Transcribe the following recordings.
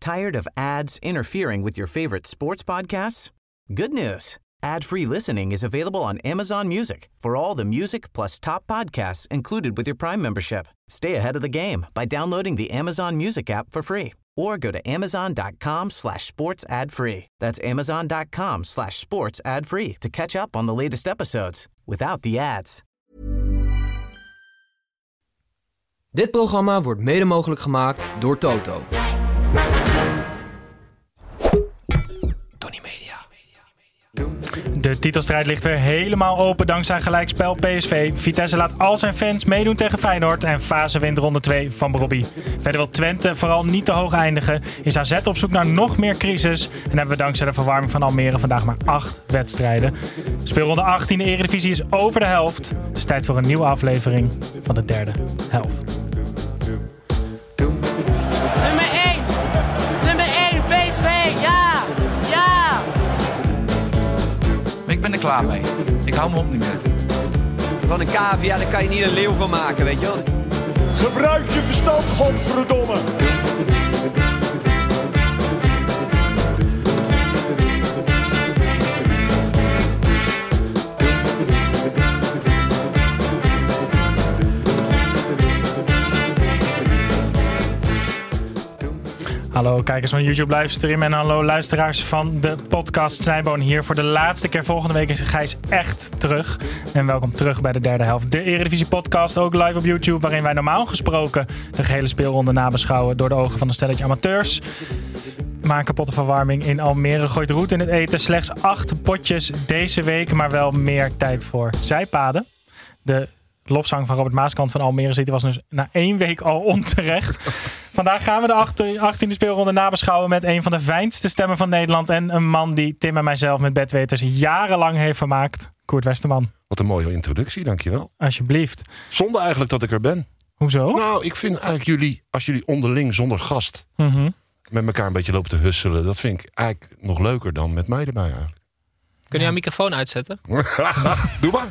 Tired of ads interfering with your favorite sports podcasts? Good news. Ad-free listening is available on Amazon Music for all the music plus top podcasts included with your Prime membership. Stay ahead of the game by downloading the Amazon Music app for free or go to amazon.com/sports ad-free. That's amazon.com/sports ad-free to catch up on the latest episodes without the ads. Dit programma wordt mede mogelijk gemaakt door Toto. Tony Media. De titelstrijd ligt weer helemaal open dankzij gelijkspel PSV. Vitesse laat al zijn fans meedoen tegen Feyenoord en Fase wint ronde 2 van Brobby. Verder wil Twente vooral niet te hoog eindigen. Is AZ op zoek naar nog meer crisis. En hebben we dankzij de verwarming van Almere vandaag maar 8 wedstrijden. Speelronde 18 de Eredivisie is over de helft. Het is tijd voor een nieuwe aflevering van de derde helft. Nummer 1, PSV, ja! Ja! Ik ben er klaar mee. Ik hou me op niet meer. Van een cavia, daar kan je niet een leeuw van maken, weet je wel. Gebruik je verstand, godverdomme! Hallo kijkers van YouTube livestream en hallo luisteraars van de podcast Snijboon hier voor de laatste keer. Volgende week is Gijs echt terug. En welkom terug bij de derde helft. De Eredivisie podcast, ook live op YouTube, waarin wij normaal gesproken de gehele speelronde nabeschouwen door de ogen van een stelletje amateurs. Maar een kapotte verwarming in Almere gooit roet in het eten. Slechts 8 potjes deze week, maar wel meer tijd voor zijpaden. De lofzang van Robert Maaskant van Almere City was dus na 1 week al onterecht. Vandaag gaan we de 18e speelronde nabeschouwen met een van de fijnste stemmen van Nederland. En een man die Tim en mijzelf met bedweters jarenlang heeft vermaakt. Koert Westerman. Wat een mooie introductie, dankjewel. Alsjeblieft. Zonder eigenlijk dat ik er ben. Hoezo? Nou, ik vind eigenlijk als jullie onderling zonder gast met elkaar een beetje lopen te husselen, dat vind ik eigenlijk nog leuker dan met mij erbij eigenlijk. Kun je jouw microfoon uitzetten? Doe maar.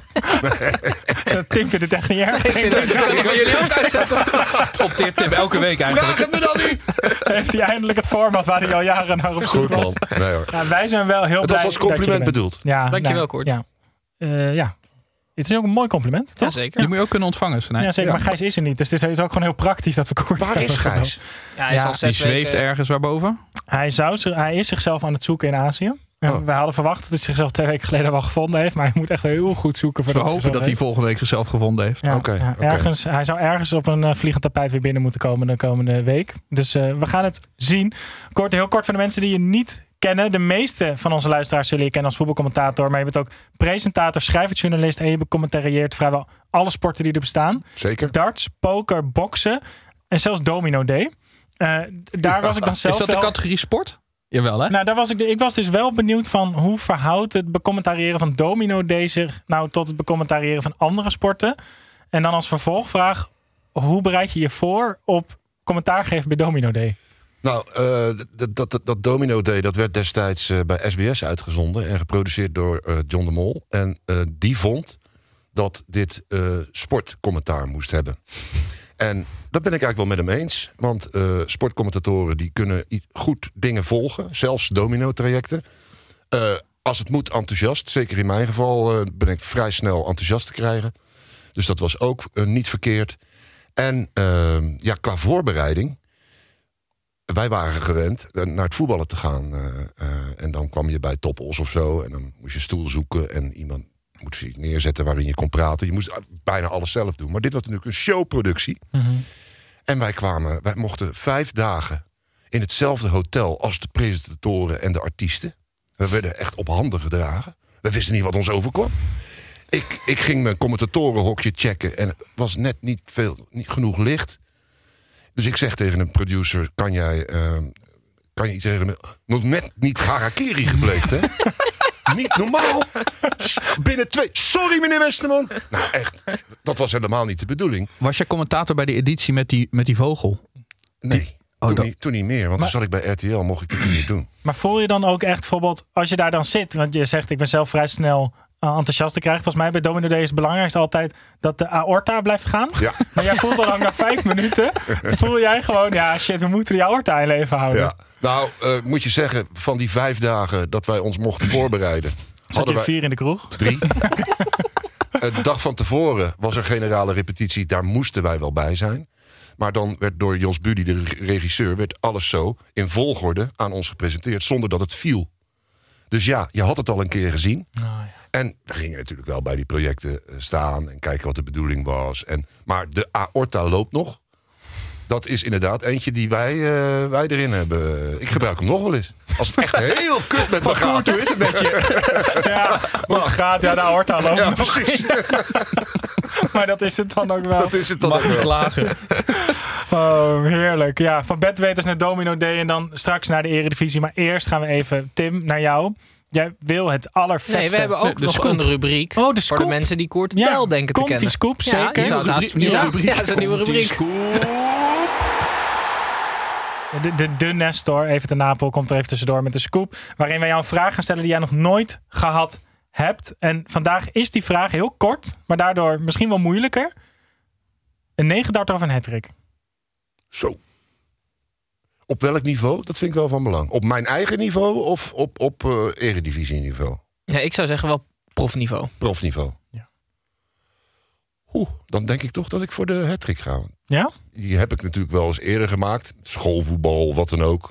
Tim vindt het echt niet erg. Kan jullie ook uitzetten? Opteert Tim elke week eigenlijk. Vraag het me dan niet! Heeft hij eindelijk het format waar hij al jaren naar op zoek Goed was. man. Nee hoor. Ja, wij zijn wel heel Het blij was als compliment bedoeld. Ja, Dankjewel, Koert. Ja. Ja. Het is ook een mooi compliment, toch? Jazeker. Die moet je ook kunnen ontvangen. Ja, zeker. Maar Gijs is er niet. Dus het is ook gewoon heel praktisch dat we Koert Waar is Gijs? Ja, hij is al 6 Die zweeft weken. ergens waarboven. Hij is zichzelf aan het zoeken in Azië. En wij hadden verwacht dat hij zichzelf 2 weken geleden wel gevonden heeft. Maar hij moet echt heel goed zoeken. We hopen dat hij volgende week zichzelf gevonden heeft. Ja, Oké. Hij zou ergens op een vliegend tapijt weer binnen moeten komen de komende week. Dus we gaan het zien. Heel kort voor de mensen die je niet kennen. De meeste van onze luisteraars zullen je kennen als voetbalcommentator. Maar je bent ook presentator, schrijversjournalist. En je becommentarieert vrijwel alle sporten die er bestaan. Zeker. Darts, poker, boksen en zelfs Domino Day. Daar was ik dan zelf Is dat de categorie sport? Jawel, hè? Nou, ik was dus wel benieuwd van hoe verhoudt het becommentariëren van Domino Day zich nou tot het becommentariëren van andere sporten. En dan als vervolgvraag, hoe bereid je je voor op commentaar geven bij Domino Day? Nou, dat Domino Day, dat werd destijds bij SBS uitgezonden en geproduceerd door John de Mol. En die vond dat dit sportcommentaar moest hebben. En dat ben ik eigenlijk wel met hem eens. Want sportcommentatoren die kunnen goed dingen volgen. Zelfs domino-trajecten. Als het moet enthousiast. Zeker in mijn geval ben ik vrij snel enthousiast te krijgen. Dus dat was ook niet verkeerd. En qua voorbereiding. Wij waren gewend naar het voetballen te gaan. En dan kwam je bij Toppels of zo. En dan moest je stoel zoeken. En iemand moest je neerzetten waarin je kon praten. Je moest bijna alles zelf doen. Maar dit was natuurlijk een showproductie. Mm-hmm. En wij mochten 5 dagen in hetzelfde hotel als de presentatoren en de artiesten. We werden echt op handen gedragen. We wisten niet wat ons overkwam. Ik ging mijn commentatorenhokje checken en het was net niet genoeg licht. Dus ik zeg tegen een producer, kan je iets zeggen? Nog net niet harakiri gepleegd, hè? Niet normaal. Binnen 2. Sorry, meneer Westerman. Nou, echt. Dat was helemaal niet de bedoeling. Was jij commentator bij de editie met die vogel? Nee. Toen niet meer. Want toen zat ik bij RTL, mocht ik dit niet meer doen. Maar voel je dan ook echt bijvoorbeeld, als je daar dan zit, want je zegt ik ben zelf vrij snel enthousiaster krijgt. Volgens mij bij Domino Day is het belangrijkste altijd dat de aorta blijft gaan. Ja. Maar jij voelt al lang na 5 minuten. Dan voel jij gewoon, we moeten die aorta in leven houden. Ja. Nou, moet je zeggen, van die 5 dagen dat wij ons mochten voorbereiden. Zat je 4 in de kroeg? 3. De dag van tevoren was er generale repetitie. Daar moesten wij wel bij zijn. Maar dan werd door Jos Buddy, de regisseur, werd alles zo in volgorde aan ons gepresenteerd. Zonder dat het viel. Dus ja, je had het al een keer gezien. Oh, ja. En we gingen natuurlijk wel bij die projecten staan en kijken wat de bedoeling was. Maar de aorta loopt nog. Dat is inderdaad eentje die wij erin hebben. Ik gebruik hem nog wel eens. Als het echt heel kut met me gaat. Toe is het met je. Ja, hoe het gaat, de aorta loopt nog. Precies. Maar dat is het dan ook wel. Dat is het dan Mag ook niet wel. klagen. Oh, heerlijk. Ja, van bedweters naar Domino Day en dan straks naar de Eredivisie. Maar eerst gaan we even, Tim, naar jou. Jij wil het allervetste. Nee, we hebben ook nog een rubriek voor de mensen die Koert Bel denken te kennen. Komt die scoop, zeker. Ja, dat is een nieuwe rubriek. De Nestor, even te Napel, komt er even tussendoor met de scoop. Waarin wij jou een vraag gaan stellen die jij nog nooit gehad hebt. En vandaag is die vraag heel kort, maar daardoor misschien wel moeilijker. Een 9-darter of een hattrick? Zo. Op welk niveau? Dat vind ik wel van belang. Op mijn eigen niveau of op eredivisieniveau? Ja, ik zou zeggen wel profniveau. Profniveau. Ja. Dan denk ik toch dat ik voor de hattrick ga. Ja? Die heb ik natuurlijk wel eens eerder gemaakt. Schoolvoetbal, wat dan ook.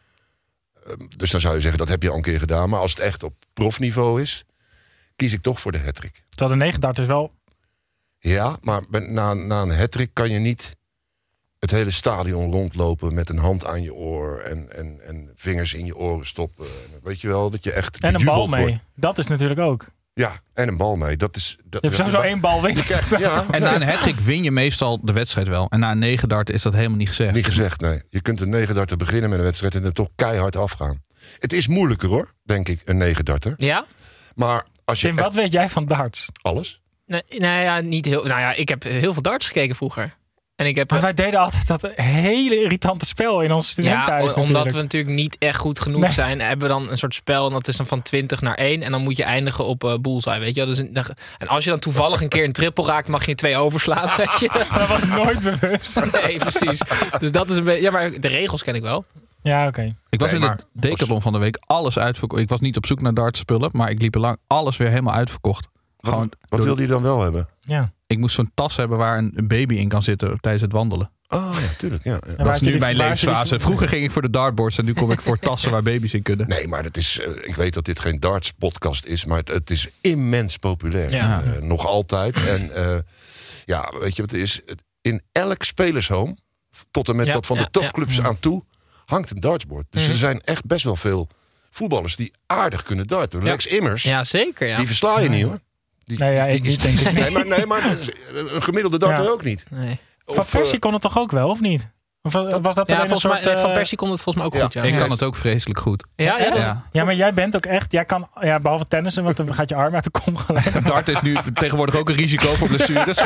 Dus dan zou je zeggen, dat heb je al een keer gedaan. Maar als het echt op profniveau is, kies ik toch voor de hattrick. Terwijl de 9-darter is wel... Ja, maar na een hattrick kan je niet het hele stadion rondlopen met een hand aan je oor en vingers in je oren stoppen. Weet je wel, dat je echt en een bal bejubeld mee. wordt. Dat is natuurlijk ook. Ja, en een bal mee. Je hebt sowieso 1 bal winst. Ja. En na een hattrick win je meestal de wedstrijd wel. En na een 9-dart is dat helemaal niet gezegd. Niet gezegd, nee. Je kunt een 9-darter beginnen met een wedstrijd en er toch keihard afgaan. Het is moeilijker hoor, denk ik, een 9-darter. Ja? Maar als je Tim, wat weet jij van darts? Alles? Niet heel. Nou ja, ik heb heel veel darts gekeken vroeger. En maar wij deden altijd dat hele irritante spel in ons studentenhuis. Ja, omdat we natuurlijk niet echt goed genoeg zijn, hebben we dan een soort spel en dat is dan van 20 naar 1 en dan moet je eindigen op bullseye, weet je. Dus en als je dan toevallig een keer een triple raakt, mag je 2 overslaan, weet je. Maar dat was nooit bewust. Nee, precies. Dus dat is een beetje. Ja, maar de regels ken ik wel. Ja, oké. Ik was in de Decathlon van de week alles uitverkocht. Ik was niet op zoek naar dartspullen, maar ik liep er lang alles weer helemaal uitverkocht. Wat wilde je dan wel hebben? Ja. Ik moest zo'n tas hebben waar een baby in kan zitten tijdens het wandelen. Oh ja, tuurlijk. Ja. Dat is nu mijn levensfase. Vroeger ging ik voor de dartboards en nu kom ik voor tassen waar baby's in kunnen. Nee, maar dat is. Ik weet dat dit geen darts podcast is, maar het is immens populair. Ja. Nog altijd. En weet je wat het is? In elk spelershome, tot en met dat van de topclubs aan toe, hangt een dartsbord. Dus er zijn echt best wel veel voetballers die aardig kunnen darten. Ja. Lex Immers, Ja, zeker. Ja. die versla je niet hoor. Ik niet, denk ik. Nee, maar een gemiddelde darter ook niet. Nee. Van Persie kon het toch ook wel, of niet? Of was dat alleen een soort... Van Persie kon het volgens mij ook goed, ja. Ik kan het ook vreselijk goed. Ja, maar jij bent ook echt... Jij kan, behalve tennissen, want dan gaat je arm uit de kom gelijk. Dart is nu tegenwoordig ook een risico voor blessures.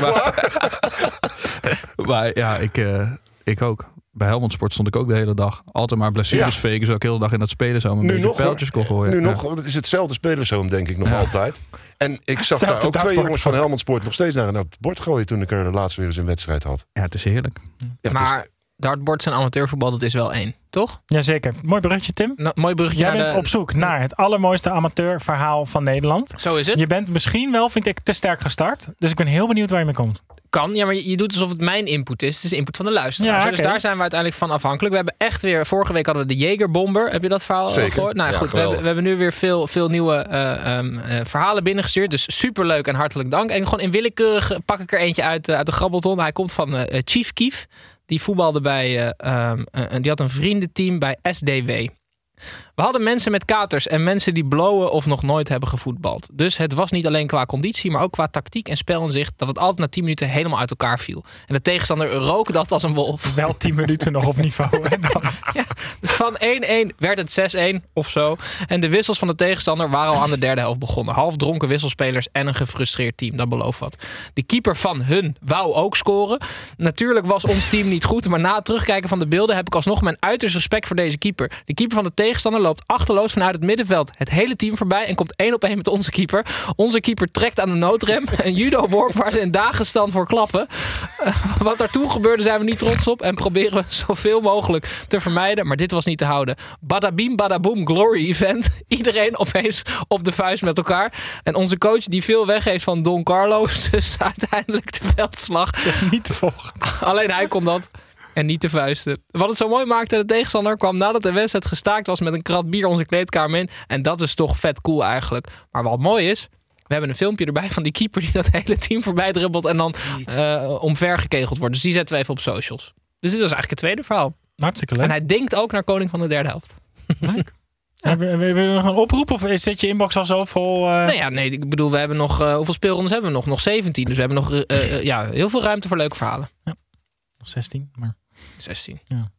Maar ja, ik ook. Bij Helmond Sport stond ik ook de hele dag. Altijd maar blessures faken, zodat ik de hele dag in dat spelen zo een beetje pijltjes kon gooien. Nu nog, het is hetzelfde spelerzoom denk ik nog altijd. En ik zag daar ook 2 jongens van Helmond Sport nog steeds naar het bord gooien toen ik er laatst weer eens een wedstrijd had. Ja, het is heerlijk. Ja, maar dartboards en amateurvoetbal, dat is wel 1, toch? Jazeker. Mooi bruggetje, Tim. Mooi bruggetje. Jij bent op zoek naar het allermooiste amateurverhaal van Nederland. Zo is het. Je bent misschien wel, vind ik, te sterk gestart. Dus ik ben heel benieuwd waar je mee komt. Kan, ja, maar je doet alsof het mijn input is. Het is de input van de luisteraars. Ja, Dus daar zijn we uiteindelijk van afhankelijk. We hebben echt weer, vorige week hadden we de Jagerbomber. Heb je dat verhaal gehoord? Nou goed, we hebben nu weer veel nieuwe verhalen binnengestuurd. Dus superleuk en hartelijk dank. En gewoon in willekeurig pak ik er eentje uit de grabbelton. Hij komt van Chief Keef. Die voetbalde bij, die had een vriendenteam bij SDW. We hadden mensen met katers en mensen die blowen of nog nooit hebben gevoetbald. Dus het was niet alleen qua conditie, maar ook qua tactiek en spelinzicht dat het altijd na 10 minuten helemaal uit elkaar viel. En de tegenstander rook dat als een wolf. Wel 10 minuten nog op niveau. Ja, dus van 1-1 werd het 6-1 of zo. En de wissels van de tegenstander waren al aan de derde helft begonnen. Halfdronken wisselspelers en een gefrustreerd team. Dat belooft wat. De keeper van hun wou ook scoren. Natuurlijk was ons team niet goed, maar na het terugkijken van de beelden heb ik alsnog mijn uiterst respect voor deze keeper. De keeper van de tegenstander loopt achterloos vanuit het middenveld het hele team voorbij en komt 1-op-1 met onze keeper. Onze keeper trekt aan de noodrem. Een judo-worp waar ze in dagenstand voor klappen. Wat daartoe gebeurde zijn we niet trots op en proberen we zoveel mogelijk te vermijden. Maar dit was niet te houden. Badabim, badaboom, glory event. Iedereen opeens op de vuist met elkaar. En onze coach die veel weg heeft van Don Carlos. Dus uiteindelijk de veldslag. Niet te volgen. Alleen hij kon dat. En niet de vuisten. Wat het zo mooi maakte, de tegenstander kwam nadat de wedstrijd gestaakt was met een krat bier onze kleedkamer in. En dat is toch vet cool eigenlijk. Maar wat mooi is, we hebben een filmpje erbij van die keeper die dat hele team voorbij dribbelt en dan omvergekegeld wordt. Dus die zetten we even op socials. Dus dit was eigenlijk het tweede verhaal. Hartstikke leuk. En hij denkt ook naar koning van de derde helft. Leuk. Ja. Wil je nog een oproep of zit je inbox al zo vol? Nee, ik bedoel, we hebben nog... hoeveel speelrondes hebben we nog? Nog 17. Dus we hebben nog heel veel ruimte voor leuke verhalen. Ja. Nog 16, maar... 16. Ja.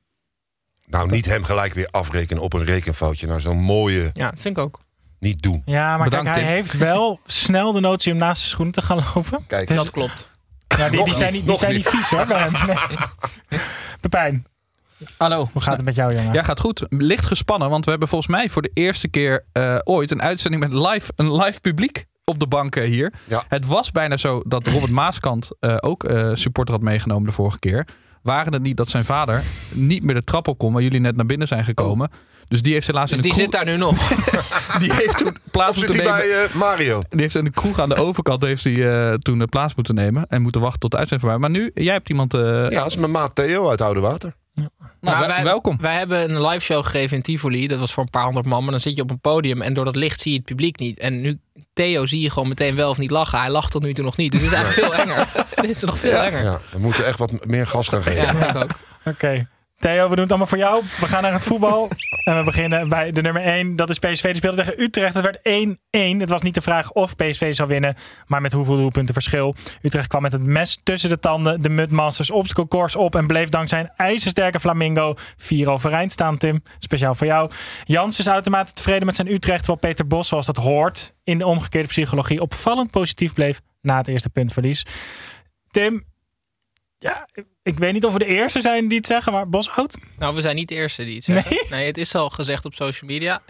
Nou, niet hem gelijk weer afrekenen op een rekenfoutje naar zo'n mooie... Ja, dat vind ik ook. Niet doen. Ja, maar Bedankt, kijk, hij heeft wel snel de notie om naast zijn schoenen te gaan lopen. Kijk, dus, dat klopt. Ja, die zijn niet vies hoor. Bij hem. Nee. Pepijn. Hallo. Hoe gaat het met jou, jongen? Ja, gaat goed. Licht gespannen, want we hebben volgens mij voor de eerste keer ooit een uitzending met een live publiek op de banken hier. Ja. Het was bijna zo dat Robert Maaskant ook supporter had meegenomen de vorige keer. Waren het niet dat zijn vader niet meer de trap op kon waar jullie net naar binnen zijn gekomen. Dus die heeft helaas in de kroeg... zit daar nu nog. Die heeft toen plaats moeten nemen. Bij Mario? Die heeft in de kroeg aan de overkant toen plaats moeten nemen. En moeten wachten tot de uitzending voorbij. Maar nu, jij hebt iemand... Ja, dat is mijn maat Theo uit Oudewater. Ja. Nou, welkom. Wij hebben een live show gegeven in Tivoli. Dat was voor een paar honderd man. Maar dan zit je op een podium en door dat licht zie je het publiek niet. En nu, Theo zie je gewoon meteen wel of niet lachen. Hij lacht tot nu toe nog niet. Dus het is eigenlijk veel enger. Dit is nog veel enger. Ja, we moeten echt wat meer gas gaan geven. Ja, ik ook. Oké. Theo, we doen het allemaal voor jou. We gaan naar het voetbal. En we beginnen bij de nummer 1. Dat is PSV. Die speelde tegen Utrecht. Het werd 1-1. Het was niet de vraag of PSV zou winnen, maar met hoeveel doelpunten verschil. Utrecht kwam met het mes tussen de tanden. De Mudmasters obstacle course op en bleef dankzij een ijzersterke Flamingo 4 overeind staan, Tim. Speciaal voor jou. Jans is uitermate tevreden met zijn Utrecht, terwijl Peter Bos, zoals dat hoort, in de omgekeerde psychologie opvallend positief bleef na het eerste puntverlies. Tim, ja, ik weet niet of we de eerste zijn die het zeggen, maar Bos out? Nou, we zijn niet de eerste die het zeggen. Nee, het is al gezegd op social media.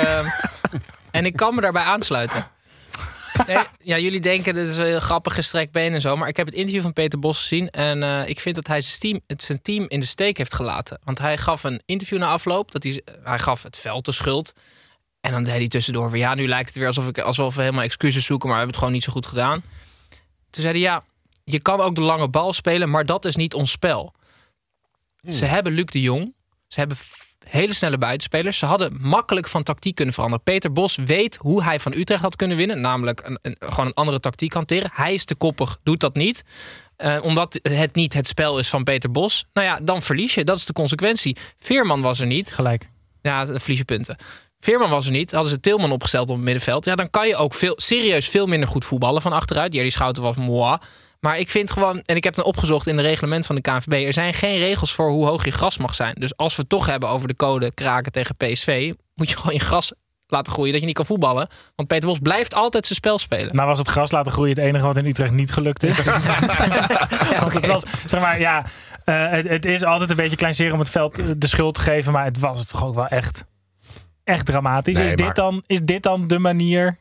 En ik kan me daarbij aansluiten. Nee, ja, jullie denken, dit is een grappig gestrekt been en zo. Maar ik heb het interview van Peter Bos gezien. En ik vind dat hij zijn team in de steek heeft gelaten. Want hij gaf een interview na afloop. Hij gaf het veld de schuld. En dan deed hij tussendoor weer, ja, nu lijkt het weer alsof we helemaal excuses zoeken. Maar we hebben het gewoon niet zo goed gedaan. Toen zei hij, ja, je kan ook de lange bal spelen, maar dat is niet ons spel. Ze hebben Luc de Jong. Ze hebben hele snelle buitenspelers. Ze hadden makkelijk van tactiek kunnen veranderen. Peter Bos weet hoe hij van Utrecht had kunnen winnen. Namelijk gewoon een andere tactiek hanteren. Hij is te koppig, doet dat niet. Omdat het niet het spel is van Peter Bos. Nou ja, dan verlies je. Dat is de consequentie. Veerman was er niet. Gelijk. Ja, dan verlies je punten. Veerman was er niet. Hadden ze Tilman opgesteld op het middenveld. Ja, dan kan je ook veel minder goed voetballen van achteruit. Jerry Schouten was moi. Maar ik vind gewoon, en ik heb het opgezocht in het reglement van de KNVB, er zijn geen regels voor hoe hoog je gras mag zijn. Dus als we het toch hebben over de code kraken tegen PSV, moet je gewoon je gras laten groeien dat je niet kan voetballen. Want Peter Bos blijft altijd zijn spel spelen. Nou was het gras laten groeien het enige wat in Utrecht niet gelukt is. Want het was, zeg maar, ja, het is altijd een beetje kleinzeren om het veld de schuld te geven, maar het was het toch ook wel echt dramatisch. Nee, is dit dan de manier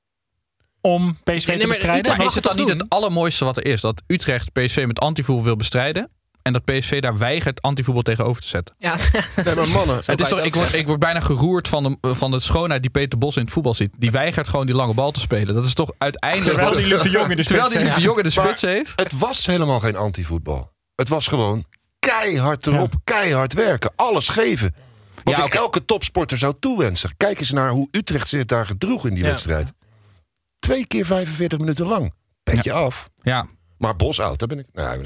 om PSV te bestrijden? Maar is het dan niet het allermooiste wat er is? Dat Utrecht PSV met antivoetbal wil bestrijden en dat PSV daar weigert antivoetbal tegenover te zetten. Ja, nee, maar mannen. Het is toch, ik word bijna geroerd van de schoonheid die Peter Bos in het voetbal ziet. Die weigert gewoon die lange bal te spelen. Dat is toch uiteindelijk... Terwijl die Luc de Jong in de spits heeft. Het was helemaal geen antivoetbal. Het was gewoon keihard erop, keihard werken. Alles geven. Wat ik elke topsporter zou toewensen. Kijk eens naar hoe Utrecht zich daar gedroeg in die wedstrijd. 2 keer 45 minuten lang. Petje af. Ja. Maar Bos out, daar ben ik... Nee.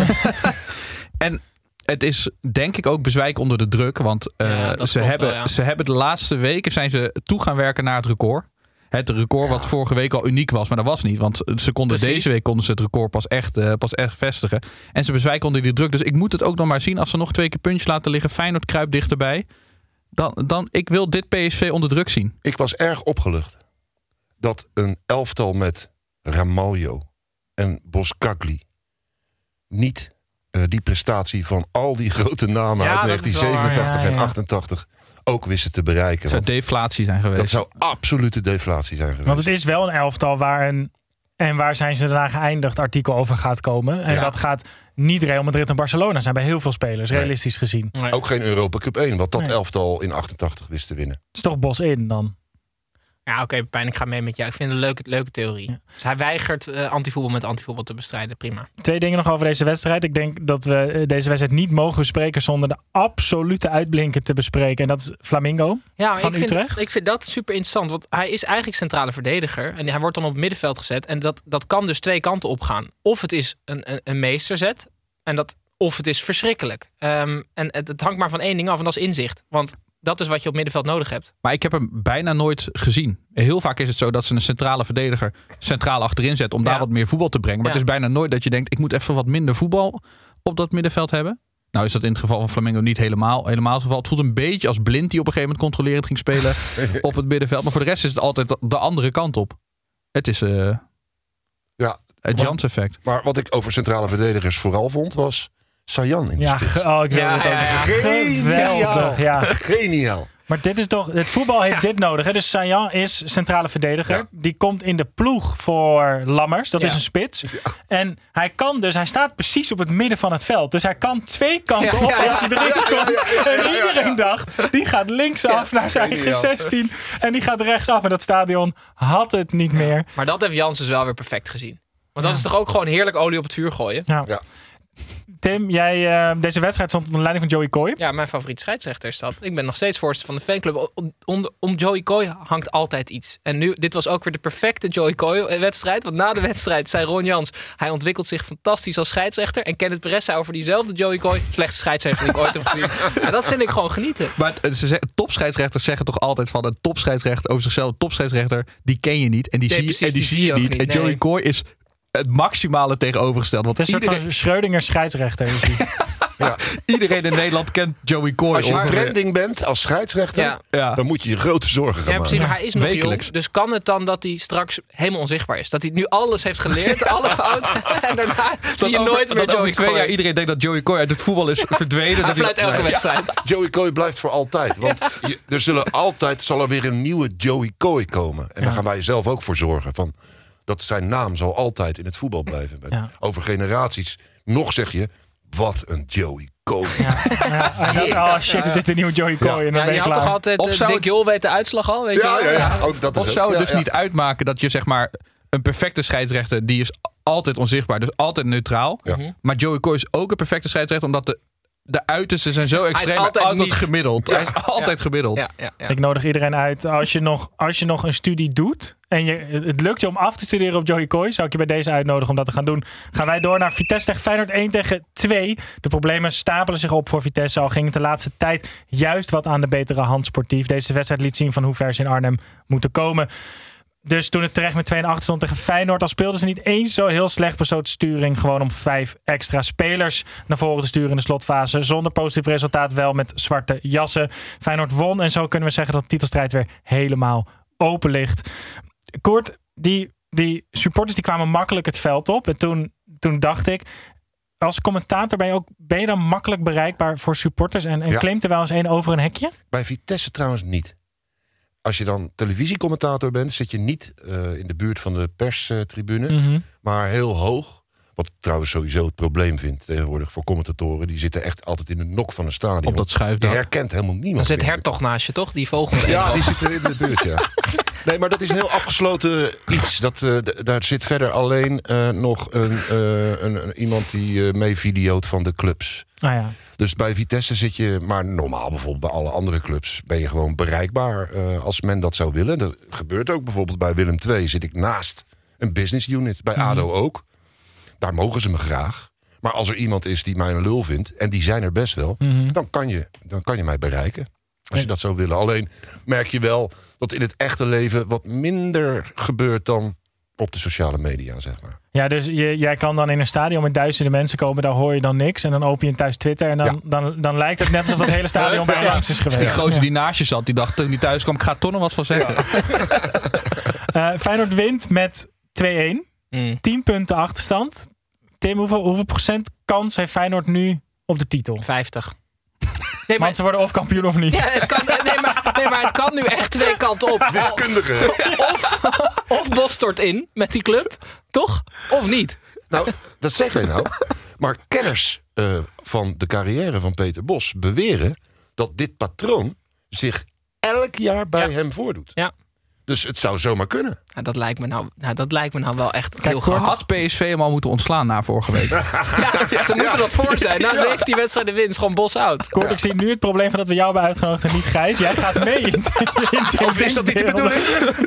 En het is denk ik ook bezwijk onder de druk. Want ze hebben de laatste weken zijn ze toe gaan werken naar het record. Het record wat vorige week al uniek was, maar dat was niet. Want deze week konden ze het record pas echt vestigen. En ze bezwijken onder die druk. Dus ik moet het ook nog maar zien. Als ze nog 2 keer puntjes laten liggen, Feyenoord kruipt dichterbij. Dan ik wil dit PSV onder druk zien. Ik was erg opgelucht dat een elftal met Ramaljo en Boskagli niet die prestatie van al die grote namen uit 1987 en 88 ook wisten te bereiken. Dat zou deflatie zijn geweest. Dat zou absolute deflatie zijn geweest. Want het is wel een elftal waar zijn ze daarna geëindigd artikel over gaat komen. En dat gaat niet Real Madrid en Barcelona zijn bij heel veel spelers, realistisch gezien. Nee. Ook geen Europa Cup 1, wat dat elftal in 88 wist te winnen. Het is toch Bos in dan? Ja, oké, Pepijn, ik ga mee met jou. Ik vind het een leuke theorie. Ja. Dus hij weigert antivoetbal met antivoetbal te bestrijden. Prima. 2 dingen nog over deze wedstrijd. Ik denk dat we deze wedstrijd niet mogen bespreken zonder de absolute uitblinker te bespreken. En dat is Flamingo van Utrecht. Ik vind dat super interessant. Want hij is eigenlijk centrale verdediger. En hij wordt dan op het middenveld gezet. En dat kan dus 2 kanten op gaan. Of het is een meesterzet. Of het is verschrikkelijk. En het hangt maar van 1 ding af. En dat is inzicht. Want dat is wat je op middenveld nodig hebt. Maar ik heb hem bijna nooit gezien. Heel vaak is het zo dat ze een centrale verdediger centraal achterin zetten om daar wat meer voetbal te brengen. Maar het is bijna nooit dat je denkt, ik moet even wat minder voetbal op dat middenveld hebben. Nou is dat in het geval van Flamengo niet helemaal het geval. Het voelt een beetje als Blind die op een gegeven moment controlerend ging spelen op het middenveld. Maar voor de rest is het altijd de andere kant op. Het is het Jans-effect. Maar wat ik over centrale verdedigers vooral vond was Sayan in de spits. Ik wil het over geweldig. Ja. Geniaal. Maar dit is toch, het voetbal heeft dit nodig. Hè? Dus Sayan is centrale verdediger. Ja. Die komt in de ploeg voor Lammers. Dat is een spits. Ja. En hij staat precies op het midden van het veld. Dus hij kan 2 kanten op als hij erin komt. En iedereen dacht, die gaat linksaf naar zijn eigen 16. En die gaat rechtsaf. En dat stadion had het niet meer. Maar dat heeft Jans dus wel weer perfect gezien. Want dat is toch ook gewoon heerlijk olie op het vuur gooien. Ja. Tim, deze wedstrijd stond onder leiding van Joey Coy. Ja, mijn favoriete scheidsrechter is dat. Ik ben nog steeds voorzitter van de fanclub. Om Joey Coy hangt altijd iets. En dit was ook weer de perfecte Joey Coy-wedstrijd. Want na de wedstrijd zei Ron Jans, hij ontwikkelt zich fantastisch als scheidsrechter. En Kenneth Perez zei over diezelfde Joey Coy, slechtste scheidsrechter die ik ooit heb gezien. En dat vind ik gewoon genieten. Maar topscheidsrechters zeggen toch altijd van een topscheidsrechter over zichzelf. Een topscheidsrechter, die ken je niet. En die zie je niet. En Joey Coy is het maximale tegenovergesteld. Want het is een soort van Schrödinger scheidsrechter. Iedereen in Nederland kent Joey Coy. Als je trending bent als scheidsrechter, dan moet je je grote zorgen gaan maken. Precies, maar hij is nog jong. Dus kan het dan dat hij straks helemaal onzichtbaar is? Dat hij nu alles heeft geleerd, alle fouten. En daarna zie je nooit meer Joey Coy. Over 2 jaar iedereen denkt dat Joey Coy uit het voetbal is verdwenen. Hij fluit elke wedstrijd. Joey Coy blijft voor altijd. Want zal er weer een nieuwe Joey Coy komen. En daar gaan wij zelf ook voor zorgen. Dat zijn naam zal altijd in het voetbal blijven. Over generaties. Nog zeg je, wat een Joey Coy. Het is de nieuwe Joey Coy. Je had toch altijd Dick Jol weet de uitslag al? Weet je ook dat of zou het dus niet uitmaken dat je zeg maar een perfecte scheidsrechter, die is altijd onzichtbaar, dus altijd neutraal. Ja. Maar Joey Coy is ook een perfecte scheidsrechter, omdat de uitersten zijn zo extreem. Hij is altijd gemiddeld. Hij is altijd gemiddeld. Ja. Ik nodig iedereen uit. Als je nog een studie doet en het lukt je om af te studeren op Joey Coy, zou ik je bij deze uitnodigen om dat te gaan doen. Gaan wij door naar Vitesse tegen Feyenoord 1-2. De problemen stapelen zich op voor Vitesse. Al ging het de laatste tijd juist wat aan de betere hand sportief. Deze wedstrijd liet zien van hoe ver ze in Arnhem moeten komen. Dus toen het terecht met 2-8 stond tegen Feyenoord, al speelden ze niet eens zo heel slecht, besloot Sturing gewoon om 5 extra spelers naar voren te sturen in de slotfase. Zonder positief resultaat, wel met zwarte jassen. Feyenoord won en zo kunnen we zeggen dat de titelstrijd weer helemaal open ligt. Koert, die supporters die kwamen makkelijk het veld op. En toen dacht ik, als commentator ben je dan makkelijk bereikbaar voor supporters en claimt er wel eens een over een hekje? Bij Vitesse trouwens niet. Als je dan televisiecommentator bent, zit je niet in de buurt van de perstribune, maar heel hoog. Wat ik trouwens sowieso het probleem vind tegenwoordig voor commentatoren. Die zitten echt altijd in de nok van een stadion. Op dat schuifdak. Je herkent helemaal niemand. Dan zit Hertog naast je, toch? Die vogel. Ja, die zit er in de buurt, ja. Nee, maar dat is een heel afgesloten iets. Daar zit verder alleen nog iemand die mee videoot van de clubs. Dus bij Vitesse zit je, maar normaal bijvoorbeeld bij alle andere clubs ben je gewoon bereikbaar als men dat zou willen. Dat gebeurt ook bijvoorbeeld bij Willem II. Zit ik naast een business unit. Bij ADO ook. Daar mogen ze me graag. Maar als er iemand is die mij een lul vindt, en die zijn er best wel, dan kan je mij bereiken. Als je dat zou willen. Alleen merk je wel dat in het echte leven wat minder gebeurt dan op de sociale media, zeg maar. Ja, dus jij kan dan in een stadion met duizenden mensen komen, daar hoor je dan niks. En dan open je thuis Twitter en dan lijkt het net alsof dat hele stadion bij langs is geweest. Die gozer die naast je zat, die dacht toen hij thuis kwam, ik ga er toch nog wat van zeggen. Feyenoord wint met 2-1. 10 punten achterstand. Tim, hoeveel procent kans heeft Feyenoord nu op de titel? 50. Want ze worden of kampioen of niet. Ja, het kan, maar het kan nu echt 2 kanten op. Wiskundige. Of Bos stort in met die club, toch? Of niet? Nou, dat zeg jij nou. Maar kenners van de carrière van Peter Bos beweren dat dit patroon zich elk jaar bij hem voordoet. Ja. Dus het zou zomaar kunnen. Ja, dat lijkt me nou wel echt heel goed. Had PSV hem al moeten ontslaan na vorige week? Ze moeten dat voor zijn. Na 17 wedstrijden winst, gewoon Bos out. Kort, ik zie nu het probleem van dat we jou hebben uitgenodigd en niet Gijs. Jij gaat mee in Of is dat niet de bedoeling?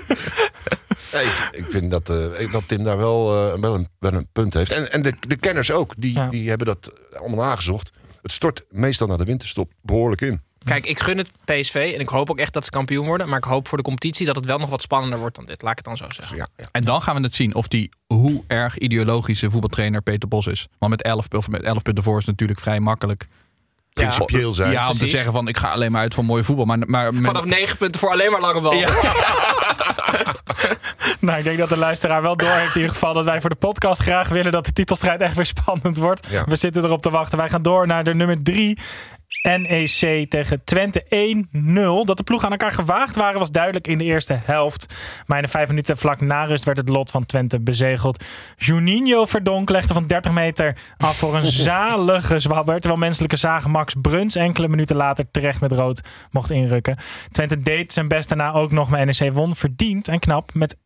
Nee, ik vind dat Tim daar wel een punt heeft. En de kenners ook. Die hebben dat allemaal nagezocht. Het stort meestal na de winterstop behoorlijk in. Kijk, ik gun het PSV en ik hoop ook echt dat ze kampioen worden. Maar ik hoop voor de competitie dat het wel nog wat spannender wordt dan dit. Laat ik het dan zo zeggen. Ja. En dan gaan we het zien of hoe erg ideologische voetbaltrainer Peter Bos is. Want met 11 punten voor is het natuurlijk vrij makkelijk. Principieel zijn. Ja, om te zeggen van ik ga alleen maar uit van mooie voetbal. Maar vanaf 9 punten voor alleen maar lange bal. Ja. Nou, ik denk dat de luisteraar wel door heeft in ieder geval dat wij voor de podcast graag willen dat de titelstrijd echt weer spannend wordt. Ja. We zitten erop te wachten. Wij gaan door naar de nummer 3. NEC tegen Twente 1-0. Dat de ploegen aan elkaar gewaagd waren was duidelijk in de eerste helft. Maar in de 5 minuten vlak na rust werd het lot van Twente bezegeld. Juninho Verdonk legde van 30 meter af voor een zalige zwabber. Terwijl menselijke zagen Max Bruns enkele minuten later terecht met rood mocht inrukken. Twente deed zijn best daarna ook nog, maar NEC won verdiend en knap met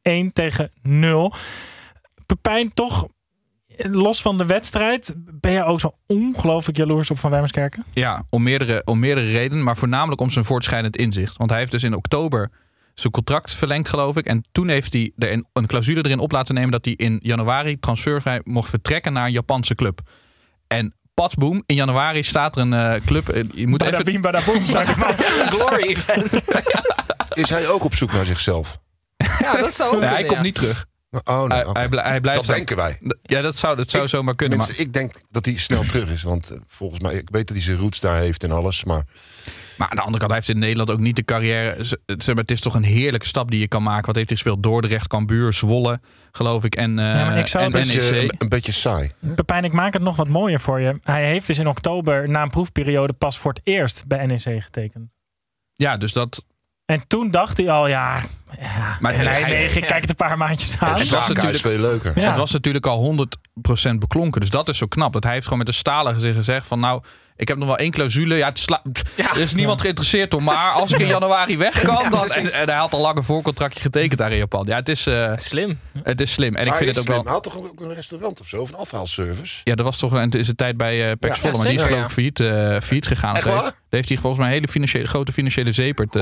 1-0. Pepijn, toch... Los van de wedstrijd, ben je ook zo ongelooflijk jaloers op Van Wijmerskerken? Ja, om meerdere redenen, maar voornamelijk om zijn voortschrijdend inzicht. Want hij heeft dus in oktober zijn contract verlengd, geloof ik. En toen heeft hij er een clausule erin op laten nemen dat hij in januari transfervrij mocht vertrekken naar een Japanse club. En patsboom, in januari staat er een club. Je moet even... Badaboom, zeg ik maar. Glory event. Is hij ook op zoek naar zichzelf? Ja, dat zou ook hij komt niet terug. Oh, nee, hij blijft dat denken wij. Ja, dat zou zomaar kunnen. Maar... Ik denk dat hij snel terug is. Want volgens mij, ik weet dat hij zijn roots daar heeft en alles. Maar aan de andere kant, hij heeft in Nederland ook niet de carrière. Het is toch een heerlijke stap die je kan maken. Wat heeft hij gespeeld? Dordrecht, Cambuur, Zwolle, geloof ik. En NEC. Een beetje saai. Pepijn, ik maak het nog wat mooier voor je. Hij heeft dus in oktober na een proefperiode pas voor het eerst bij NEC getekend. Ja, dus dat... En toen dacht hij al, maar ik kijk het een paar maandjes aan. Het was natuurlijk veel leuker. Ja. Het was natuurlijk al 100% beklonken. Dus dat is zo knap. Dat hij heeft gewoon met een stalen gezicht gezegd van nou, ik heb nog wel 1 clausule. Ja, er is niemand geïnteresseerd om. Maar als ik in januari weg kan, dan... En hij had al lang een voorcontractje getekend daar in Japan. Ja, het is slim. Het is slim. En ik vind het ook wel... Hij had toch ook een restaurant of zo, of een afhaalservice? Ja, dat was toch een tijd bij Pek Zwolle. Maar die is geloof ik failliet gegaan. Daar heeft hij volgens mij een hele grote financiële zepert.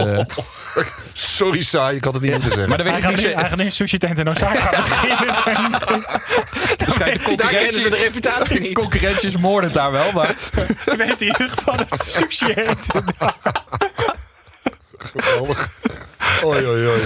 Sorry, saai. Ik had het niet moeten zeggen. Maar hij gaat een sushi tent in Osaka beginnen. Daar kennen ze de reputatie niet. Concurrentie is moordend daar wel, maar... Ik weet in ieder geval dat sushi heet. Geweldig. Oei.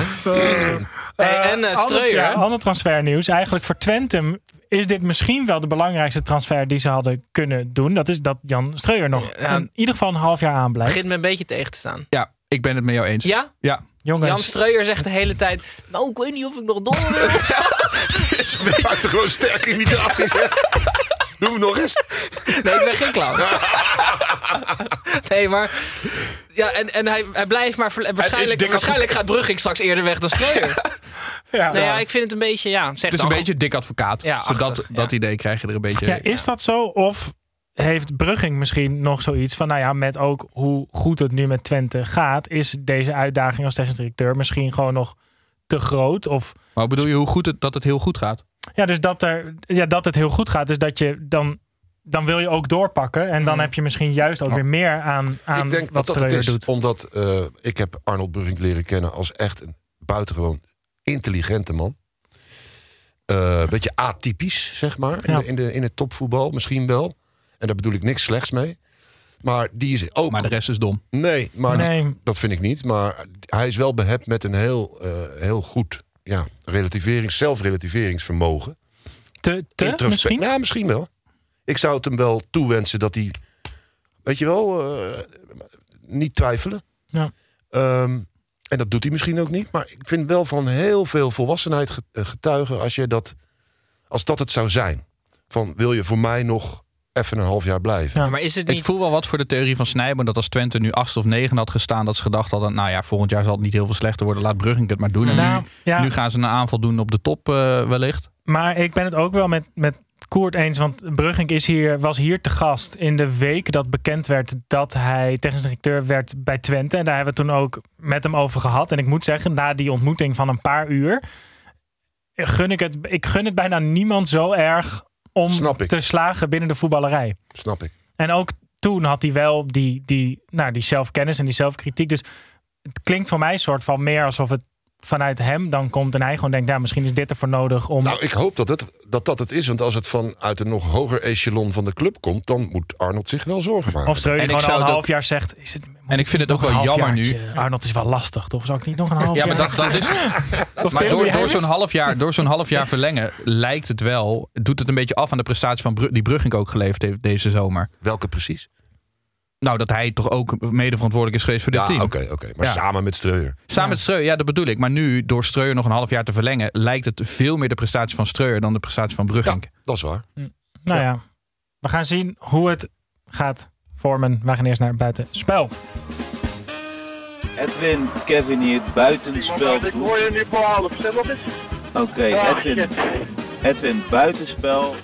En Streuer. Ander transfernieuws. Eigenlijk voor Twente is dit misschien wel de belangrijkste transfer die ze hadden kunnen doen. Dat is dat Jan Streuer nog in ieder geval een half jaar aanblijft. Begint me een beetje tegen te staan. Ja, ik ben het met jou eens. Ja? Ja. Jongens. Jan Streuer zegt de hele tijd... Nou, ik weet niet of ik nog door wil. Het is een beetje gewoon sterke imitaties, hè? Doe hem nog eens. Nee, ik ben geen clown. Nee, maar... Ja, en hij blijft maar... Waarschijnlijk gaat Brugging straks eerder weg dan Streuer. Ik vind het een beetje... Het is een beetje dik advocaat. Ja, dat idee krijg je er een beetje... Ja, is dat zo? Of heeft Brugging misschien nog zoiets van... met ook hoe goed het nu met Twente gaat... is deze uitdaging als technisch directeur misschien gewoon nog te groot? Of... Maar bedoel je hoe goed dat het heel goed gaat? Ja, dus dat het heel goed gaat. Dus dat je dan wil je ook doorpakken. En dan heb je misschien juist ook weer meer aan ik denk wat Streuer doet. Omdat ik heb Arnold Brugging leren kennen als echt een buitengewoon intelligente man. Beetje atypisch, zeg maar. In het topvoetbal misschien wel. En daar bedoel ik niks slechts mee. Maar die is ook... Maar de rest is dom. Nee, dat vind ik niet. Maar hij is wel behept met een heel goed zelfrelativeringsvermogen. Te misschien? Ja, misschien wel. Ik zou het hem wel toewensen dat hij... Weet je wel, niet twijfelen. Ja. En dat doet hij misschien ook niet. Maar ik vind wel van heel veel volwassenheid getuigen als dat het zou zijn. Van, wil je voor mij nog even een half jaar blijven. Ja, maar is het niet... Ik voel wel wat voor de theorie van Snijboom, dat als Twente nu 8 of 9 had gestaan, dat ze gedacht hadden, nou ja, volgend jaar zal het niet heel veel slechter worden. Laat Brugink het maar doen. En nu gaan ze een aanval doen op de top wellicht. Maar ik ben het ook wel met Koert eens, want Brugink was hier te gast in de week dat bekend werd dat hij technisch directeur werd bij Twente. En daar hebben we toen ook met hem over gehad. En ik moet zeggen, na die ontmoeting van een paar uur, ik gun het bijna niemand zo erg om te slagen binnen de voetballerij. Snap ik. En ook toen had hij wel die zelfkennis en die zelfkritiek. Dus het klinkt voor mij een soort van meer alsof het vanuit hem dan komt en hij gewoon denkt, misschien is dit ervoor nodig om... Nou, ik hoop dat het is. Want als het vanuit een nog hoger echelon van de club komt, dan moet Arnold zich wel zorgen maken. Of Streuer gewoon al een half jaar zegt... En ik vind het ook wel jammer nu. Arnold is wel lastig, toch? Zou ik niet nog een half jaar... Ja, maar dat is... maar door zo'n half jaar verlengen lijkt het wel... doet het een beetje af aan de prestatie van die Brugink ook geleverd heeft deze zomer. Welke precies? Nou, dat hij toch ook mede verantwoordelijk is geweest voor dit team. Oké. Maar samen met Streuer. Met Streuer, ja, dat bedoel ik. Maar nu, door Streuer nog een half jaar te verlengen, lijkt het veel meer de prestatie van Streuer dan de prestatie van Brugink. Ja, dat is waar. Nou ja, we gaan zien hoe het gaat vormen. We gaan eerst naar buitenspel. Edwin, Kevin hier, buitenspel. Ik hoor je niet behalen. Wat is het? Oké, Edwin, buitenspel.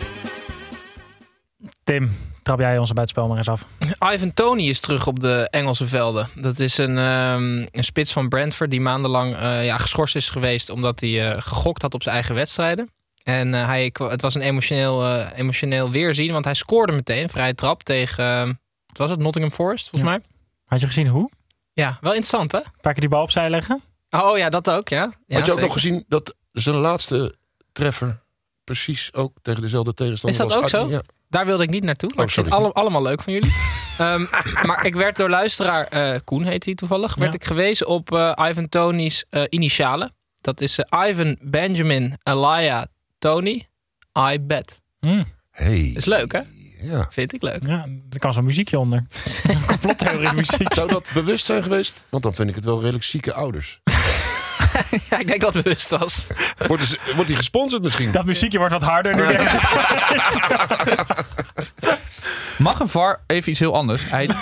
Tim, trap jij onze buitenspel maar eens af. Ivan Toney is terug op de Engelse velden. Dat is een spits van Brentford die maandenlang geschorst is geweest omdat hij gegokt had op zijn eigen wedstrijden. En het was een emotioneel weerzien, want hij scoorde meteen een vrije trap tegen, wat was het, Nottingham Forest volgens mij. Had je gezien hoe? Ja, wel interessant hè? Een paar keer die bal opzij leggen? Oh ja, dat ook, ja. Had je ook zeker nog gezien dat zijn laatste treffer precies ook tegen dezelfde tegenstander was? Is dat ook zo? Ja. Daar wilde ik niet naartoe. Maar ik vind het allemaal leuk van jullie. Maar ik werd door luisteraar, Koen heet hij toevallig, werd ik gewezen op Ivan Toney's initialen. Dat is Ivan Benjamin Elia Toney. I bet. Hey. Is leuk hè? Ja. Vind ik leuk. Ja, er kan zo'n muziekje onder. Complottheorie muziek. Zou dat bewust zijn geweest? Want dan vind ik het wel redelijk zieke ouders. Ja, ik denk dat het bewust was. Wordt hij gesponsord misschien? Dat muziekje wordt wat harder nu. Mag een VAR even iets heel anders?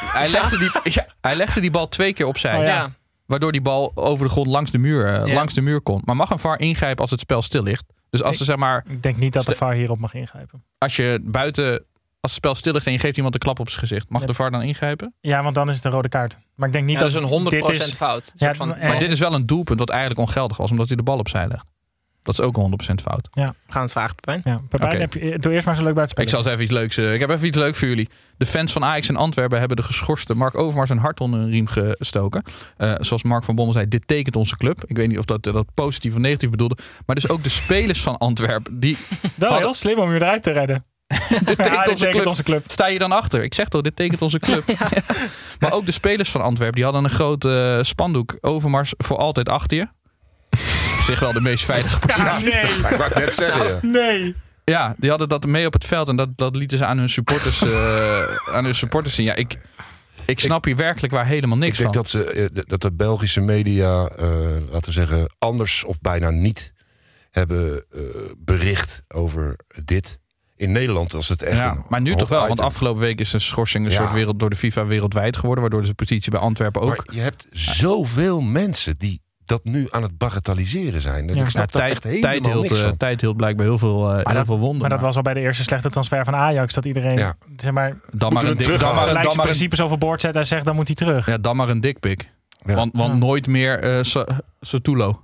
Hij legde die bal 2 keer opzij. Oh, ja. Waardoor die bal over de grond langs de muur kon. Maar mag een VAR ingrijpen als het spel stil ligt? Dus als ik denk niet dat de VAR hierop mag ingrijpen. Als het spel stil ligt en je geeft iemand een klap op zijn gezicht, mag de VAR dan ingrijpen? Ja, want dan is het een rode kaart. Maar ik denk niet dat is een 100% fout. Maar dit is wel een doelpunt wat eigenlijk ongeldig was, omdat hij de bal opzij legt. Dat is ook een 100% fout. Ja. We gaan het vragen, Pepijn. Ja, Pepijn, doe eerst maar zo leuk buitenspel. Ik zal eens even iets leuks. Ik heb even iets leuks voor jullie. De fans van Ajax en Antwerpen hebben de geschorste Mark Overmars een hart onder een riem gestoken. Zoals Mark van Bommel zei, dit tekent onze club. Ik weet niet of dat positief of negatief bedoelde. Maar dus ook de spelers van Antwerpen. Die wel heel slim om je eruit te redden. Dit tekent onze club. Sta je dan achter? Ik zeg toch, dit tekent onze club. Ja. Maar ook de spelers van Antwerpen, die hadden een groot spandoek. Overmars voor altijd achter je. Op zich wel de meest veilige positie. Ja, nee. Ik wou het net zeggen. Nee. Ja, die hadden dat mee op het veld. En dat lieten ze aan hun supporters zien. Ja, ik snap hier werkelijk waar helemaal niks van. Ik denk dat de Belgische media, laten we zeggen, anders of bijna niet hebben bericht over dit. In Nederland was het echt maar nu toch wel, item. Want afgelopen week is een schorsing een soort door de FIFA wereldwijd geworden. Waardoor de positie bij Antwerpen ook... Maar je hebt zoveel mensen die dat nu aan het bagatelliseren zijn. Ik snap daar echt helemaal niks van. Tijd hield blijkbaar heel veel wonden. Maar dat was al bij de eerste slechte transfer van Ajax. Dat iedereen, zeg maar... Dan maar een principes overboord zet en zegt, dan moet hij terug. Ja, dan maar een dikpik. Ja. Want nooit meer Sotulo.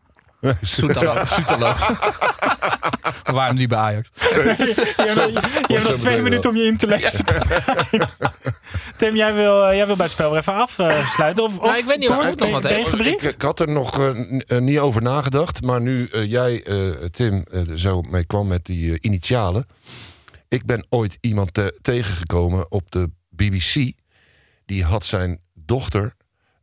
Soetalo. We waren niet bij Ajax. Je hebt nog 2 minuten om je in te lezen. Ja. Tim, jij wil bij het spel weer even afsluiten? Of ik weet niet of ik nog wat heb. Ik had er nog niet over nagedacht. Maar nu jij, Tim, zo mee kwam met die initialen. Ik ben ooit iemand tegengekomen op de BBC. Die had zijn dochter...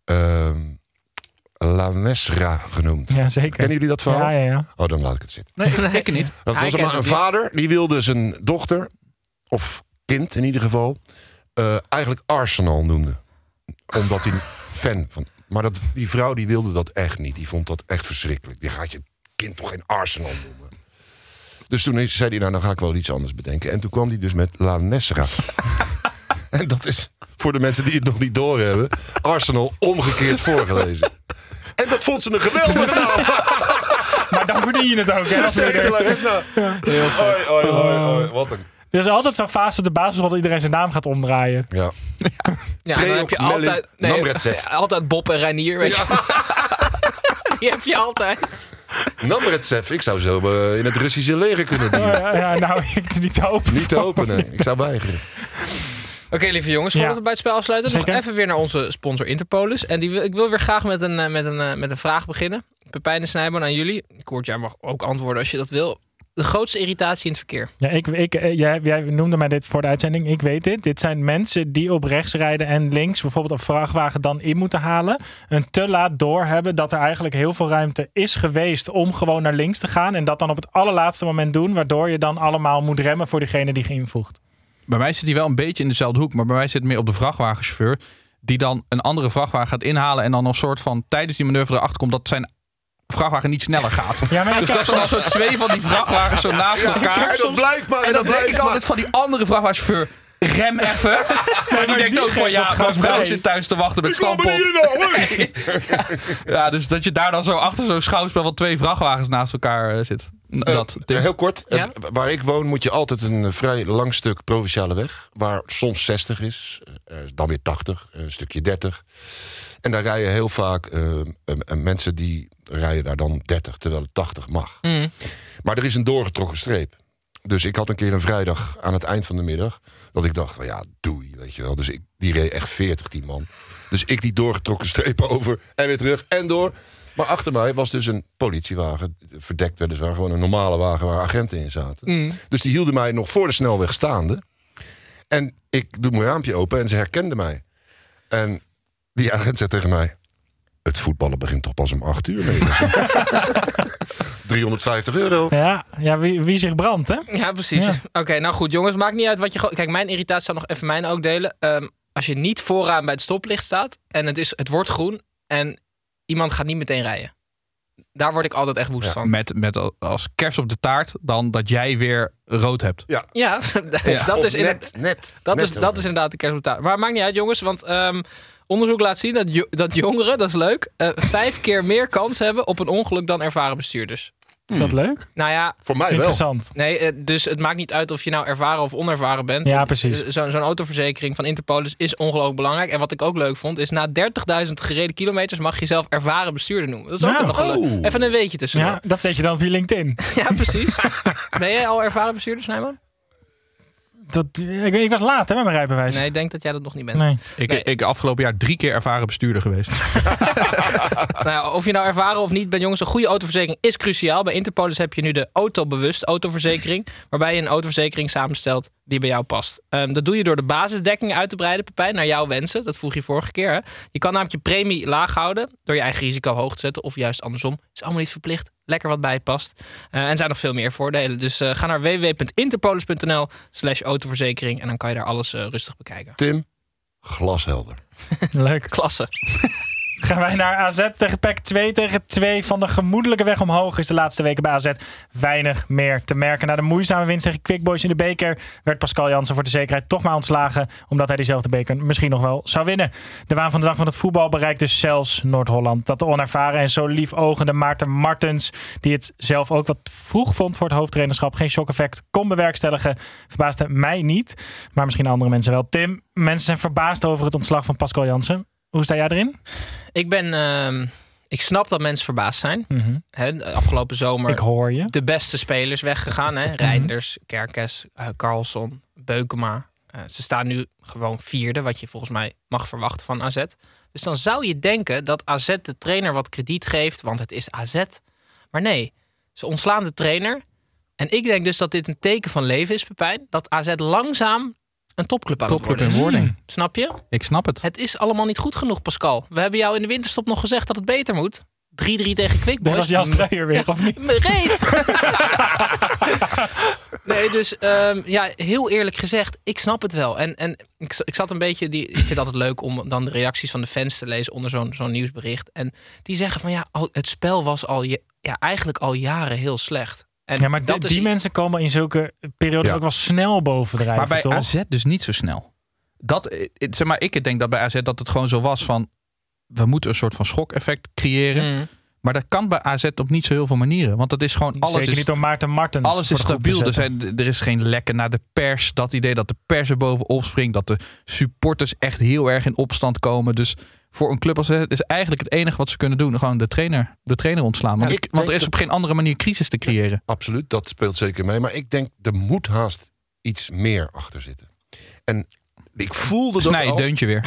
La Mesra genoemd. Ja, zeker. Kennen jullie dat verhaal? Ja. Oh, dan laat ik het zitten. Nee, ik niet. Dat was maar een vader, die wilde zijn dochter, of kind in ieder geval, eigenlijk Arsenal noemde. Omdat hij fan van... Maar die vrouw die wilde dat echt niet. Die vond dat echt verschrikkelijk. Die gaat je kind toch geen Arsenal noemen? Dus toen zei hij, nou, dan ga ik wel iets anders bedenken. En toen kwam hij dus met La Nesra. En dat is, voor de mensen die het nog niet doorhebben, Arsenal omgekeerd voorgelezen. En dat vond ze een geweldige naam. Maar dan verdien je het ook, hè? Zeker, La Nesra. Heel vet. Oi, wat een... Er is altijd zo'n fase op de basisschool dat iedereen zijn naam gaat omdraaien. Ja. Ja, dan heb je altijd Bob en Reinier, weet je. Die heb je altijd. Namretsev, ik zou zo in het Russische leger kunnen dienen. Ja, nou, het is niet te hopen. Niet te hopen, nee. Ik zou weigeren. Oké, lieve jongens, voordat we bij het spel afsluiten, nog even weer naar onze sponsor Interpolis. En ik wil weer graag met een vraag beginnen. Pepijn de Snijboon aan jullie. Koert, jij mag ook antwoorden als je dat wil. De grootste irritatie in het verkeer? Ja, jij noemde mij dit voor de uitzending. Ik weet dit. Dit zijn mensen die op rechts rijden en links bijvoorbeeld een vrachtwagen dan in moeten halen. En te laat doorhebben dat er eigenlijk heel veel ruimte is geweest om gewoon naar links te gaan. En dat dan op het allerlaatste moment doen. Waardoor je dan allemaal moet remmen voor diegene die geïnvoegt. Bij mij zit hij wel een beetje in dezelfde hoek. Maar bij mij zit het meer op de vrachtwagenchauffeur. Die dan een andere vrachtwagen gaat inhalen. En dan een soort van tijdens die manoeuvre erachter komt dat zijn vrachtwagen niet sneller gaat. Ja, dus dat zijn dan zo 2 van die vrachtwagens zo naast elkaar. Dat blijft maar. En dan denk ik altijd van die andere vrachtwagenchauffeur, rem even. Maar die denkt ook van, mijn vrouw zit thuis te wachten met stampot. Ja, dus dat je daar dan zo achter zo'n schouwspel van 2 vrachtwagens naast elkaar zit. Heel kort. Ja? Waar ik woon moet je altijd een vrij lang stuk provinciale weg. Waar soms 60 is. Dan weer 80. Een stukje 30. En daar rijden heel vaak mensen die rijden daar dan 30, terwijl het 80 mag. Maar er is een doorgetrokken streep. Dus ik had een keer een vrijdag aan het eind van de middag dat ik dacht van ja, doei, weet je wel. Dus die reed echt 40, die man. Dus ik die doorgetrokken streep over en weer terug en door. Maar achter mij was dus een politiewagen, verdekt weliswaar, gewoon een normale wagen waar agenten in zaten. Dus die hielden mij nog voor de snelweg staande. En ik doe mijn raampje open en ze herkenden mij. En die agent zei tegen mij, het voetballen begint toch pas om 8 uur. Nee, €350. Ja, wie zich brandt, hè? Ja, precies. Ja. Oké, nou goed, jongens, maakt niet uit wat je... Kijk, mijn irritatie zal nog even mijn ook delen. Als je niet vooraan bij het stoplicht staat en het wordt groen en iemand gaat niet meteen rijden. Daar word ik altijd echt woest van. Met als kers op de taart dan dat jij weer rood hebt. Ja, dat is is inderdaad de kers op de taart. Maar het maakt niet uit, jongens, want onderzoek laat zien dat jongeren, dat is leuk, 5 keer meer kans hebben op een ongeluk dan ervaren bestuurders. Is dat leuk? Nou ja, voor mij interessant. Wel. Nee, dus het maakt niet uit of je nou ervaren of onervaren bent. Ja, precies. Zo'n autoverzekering van Interpolis is ongelooflijk belangrijk. En wat ik ook leuk vond, is na 30.000 gereden kilometers mag je zelf ervaren bestuurder noemen. Dat is ook nog leuk. Even een weetje tussendoor. Ja, dat zet je dan op je LinkedIn. Ja, precies. Ben jij al ervaren bestuurder, Snijboon? Ik was laat hè, met mijn rijbewijs. Nee, ik denk dat jij dat nog niet bent. Nee. Ik afgelopen jaar 3 keer ervaren bestuurder geweest. Nou, of je nou ervaren of niet bent, jongens, een goede autoverzekering is cruciaal. Bij Interpolis heb je nu de autobewust autoverzekering, waarbij je een autoverzekering samenstelt die bij jou past. Dat doe je door de basisdekking uit te breiden, Pepijn, naar jouw wensen. Dat vroeg je vorige keer. Hè? Je kan namelijk je premie laag houden door je eigen risico hoog te zetten of juist andersom. Is allemaal niet verplicht. Lekker wat bij past. En er zijn nog veel meer voordelen. Dus ga naar www.interpolis.nl/autoverzekering en dan kan je daar alles rustig bekijken. Tim, glashelder. Leuk. Klasse. Gaan wij naar AZ tegen PEC 2-2. Van de gemoedelijke weg omhoog is de laatste weken bij AZ weinig meer te merken. Na de moeizame winst tegen Quick Boys in de beker werd Pascal Jansen voor de zekerheid toch maar ontslagen, omdat hij diezelfde beker misschien nog wel zou winnen. De waan van de dag van het voetbal bereikt dus zelfs Noord-Holland. Dat de onervaren en zo liefogende Maarten Martens, die het zelf ook wat vroeg vond voor het hoofdtrainerschap, geen shock-effect kon bewerkstelligen, verbaasde mij niet. Maar misschien andere mensen wel. Tim, mensen zijn verbaasd over het ontslag van Pascal Jansen. Hoe sta jij erin? Ik snap dat mensen verbaasd zijn. Afgelopen zomer ik hoor je. De beste spelers weggegaan. Reinders, Kerkes, Carlson, Beukema. Ze staan nu gewoon 4e, wat je volgens mij mag verwachten van AZ. Dus dan zou je denken dat AZ de trainer wat krediet geeft, want het is AZ. Maar nee, ze ontslaan de trainer. En ik denk dus dat dit een teken van leven is, Pepijn. Dat AZ langzaam een topclub aan het worden is. Wording. Snap je? Ik snap het. Het is allemaal niet goed genoeg, Pascal. We hebben jou in de winterstop nog gezegd dat het beter moet. 3-3 tegen Quick Boys. Dat was Jan Struijer weer, of niet? Reet! Nee, dus heel eerlijk gezegd, ik snap het wel. En ik zat een beetje... Ik vind het altijd leuk om dan de reacties van de fans te lezen onder zo'n nieuwsbericht. En die zeggen van het spel was eigenlijk al jaren heel slecht. En ja, maar die mensen komen in zulke periodes ook wel snel bovendrijven. Maar bij toch? AZ dus niet zo snel. Ik denk dat bij AZ dat het gewoon zo was van... we moeten een soort van schok-effect creëren. Maar dat kan bij AZ op niet zo heel veel manieren. Want dat is gewoon alles. Zeker niet door Maarten Martens. Alles is stabiel. Er is geen lekken naar de pers. Dat idee dat de pers er bovenop springt. Dat de supporters echt heel erg in opstand komen. Dus voor een club als AZ is eigenlijk het enige wat ze kunnen doen. Gewoon de trainer ontslaan. Want er is op geen andere manier crisis te creëren. Ja, absoluut, dat speelt zeker mee. Maar ik denk, er moet haast iets meer achter zitten. En ik voelde dat al... deuntje weer.